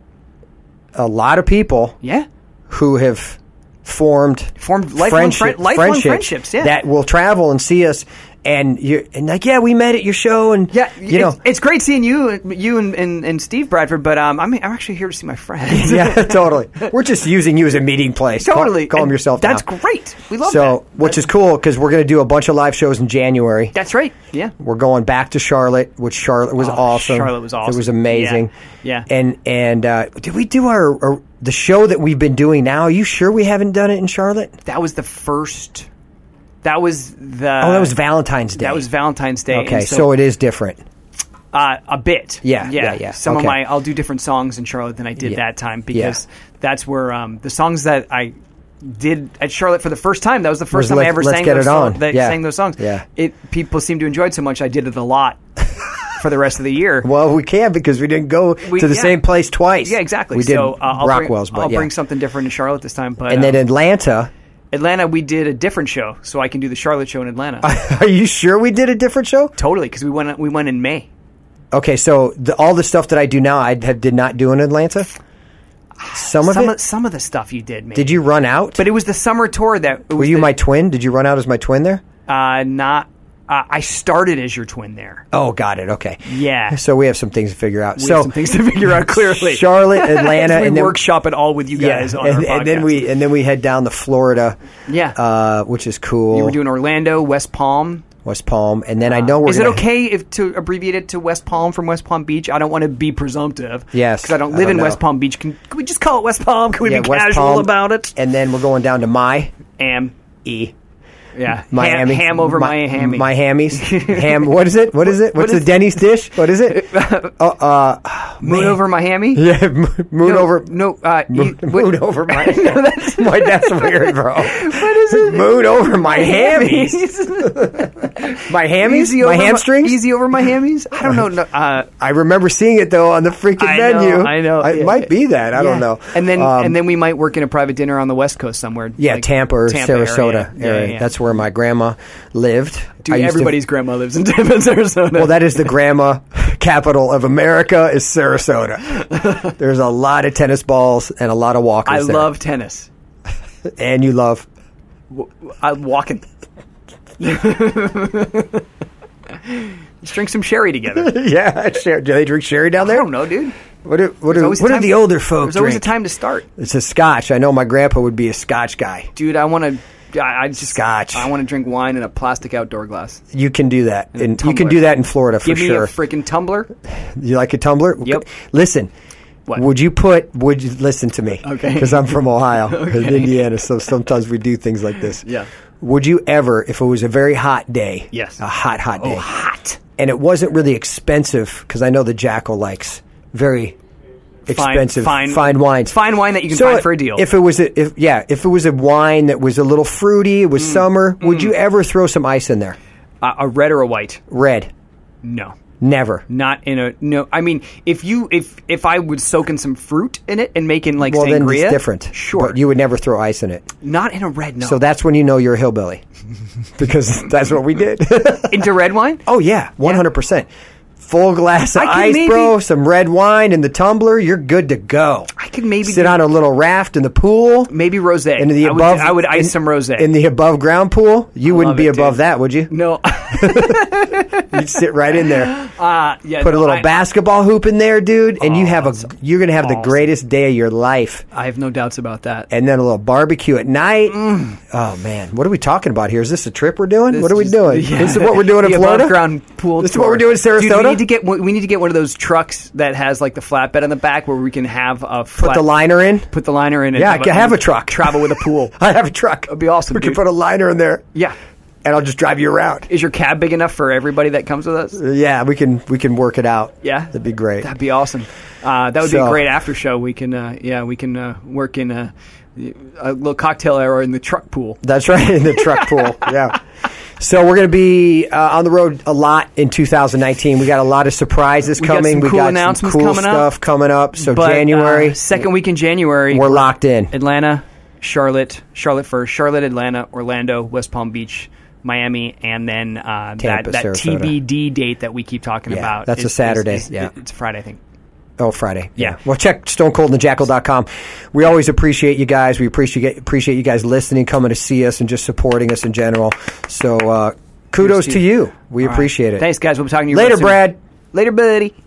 a lot of people. Yeah. Who have formed lifelong friendships, that will travel and see us, And you're like, yeah, we met at your show, and it's great seeing you and Steve Bradford. But I'm actually here to see my friends. Yeah, totally. We're just using you as a meeting place. Totally, call them yourself. That's now. Great. We love that. Which is cool because we're going to do a bunch of live shows in January. That's right. Yeah, we're going back to Charlotte, which Charlotte was awesome. Charlotte was awesome. It was amazing. Yeah. And did we do the show that we've been doing now? Are you sure we haven't done it in Charlotte? That was the first. That was that was Valentine's Day. That was Valentine's Day. Okay, so it is different. A bit. Yeah. Some of I'll do different songs in Charlotte than I did that time because that's where the songs that I did at Charlotte for the first time. That was the first time I ever sang those songs. Yeah. People seem to enjoy it so much. I did it a lot for the rest of the year. Well, we can because we didn't go to the same place twice. Yeah, exactly. We did Rockwell's, I'll bring something different in Charlotte this time. But and then Atlanta, we did a different show, so I can do the Charlotte show in Atlanta. Are you sure we did a different show? Totally, because we went in May. Okay, so all the stuff that I do now, I did not do in Atlanta. Some of the stuff you did. Maybe. Did you run out? But it was the summer tour that. Were you my twin? Did you run out as my twin there? Not. I started as your twin there. Oh, got it. Okay. Yeah. So we have some things to figure out. We have some things to figure out clearly. Charlotte, Atlanta, and then workshop it all with you guys on our podcast. And then we head down to Florida. Yeah. Which is cool. You were doing Orlando, West Palm, and then I know we're. Is it okay if to abbreviate it to West Palm from West Palm Beach? I don't want to be presumptive. Yes, because I don't live in West Palm Beach. Can we just call it West Palm? Can we be casual about it? And then we're going down to Miami. Yeah, Miami. Ham over Miami. Miami's ham. What is it? What's the Denny's dish? What is it? Moon over Miami. Yeah, moon over Miami. No, that's weird, bro. What is it? Moon over Miami's. Miami's? My hamstrings? Easy over Miami's? I don't know. No, I remember seeing it though on the freaking menu. I know. It might be that. I don't know. And then we might work in a private dinner on the West Coast somewhere. Yeah, like Tampa or Sarasota area. Yeah. That's where my grandma lived. Dude, everybody's grandma lives in Tampa and Sarasota. Well, that is the grandma capital of America is Sarasota. There's a lot of tennis balls and a lot of walkers there. I love tennis. And you love? Walking. Let's drink some sherry together. Yeah, do they drink sherry down there? I don't know, dude. What do the older folk drink? There's always a time to start. It's a scotch. I know my grandpa would be a scotch guy. Dude, Scotch. I want to drink wine in a plastic outdoor glass. You can do that. And you can do that in Florida for sure. Give me a freaking tumbler. You like a tumbler? Yep. Listen. What? Would you listen to me? Okay. Because I'm from Ohio, Indiana, so sometimes we do things like this. Yeah. Would you ever, if it was a very hot day, yes, a hot day, oh, hot, and it wasn't really expensive, because I know the Jackal likes very expensive fine wines, fine wine that you can find for a deal. If it was a wine that was a little fruity, it was summer, would you ever throw some ice in there? A red or a white? Red. No. Never. Not in a no. I mean, if I would soak in some fruit in it and make in like sangria, then it's different. Sure, but you would never throw ice in it. Not in a red. No. So that's when you know you're a hillbilly, because that's what we did. Into red wine? Oh yeah, 100%. Full glass of ice, bro. Some red wine in the tumbler. You're good to go. I could maybe sit on a little raft in the pool. Maybe rosé. I would ice some rosé in the above ground pool. You wouldn't be above that, would you? No. You'd sit right in there. Yeah. Put a little basketball hoop in there, dude, and you're gonna have the greatest day of your life. I have no doubts about that. And then a little barbecue at night. Oh man, what are we talking about here? Is this a trip we're doing? What are we doing? Yeah. This is what we're doing in Florida. Above ground pool. This is what we're doing in Sarasota. Dude, we need to get one of those trucks that has like the flatbed on the back where we can have put the liner in. And yeah, I can have a truck. Travel with a pool. I have a truck. It'd be awesome. We can put a liner in there. Yeah. And I'll just drive you around. Is your cab big enough for everybody that comes with us? Yeah, we can work it out. Yeah, that'd be great. That'd be awesome. That would be a great after show. We can work in a little cocktail hour in the truck pool. That's right, in the truck pool. Yeah. So we're going to be on the road a lot in 2019. We got a lot of surprises coming. We got some cool stuff coming up. So January, second week in January, we're locked in. Atlanta, Charlotte first, Charlotte, Atlanta, Orlando, West Palm Beach, Miami, and then Tampa, that Sarasota. TBD date that we keep talking about. That's a Saturday. It's Friday, I think. Oh, Friday. Yeah. Well, check stonecoldandthejackal.com. We always appreciate you guys. We appreciate you guys listening, coming to see us, and just supporting us in general. So kudos to you. We appreciate it. Thanks, guys. We'll be talking to you later, real soon. Brad. Later, buddy.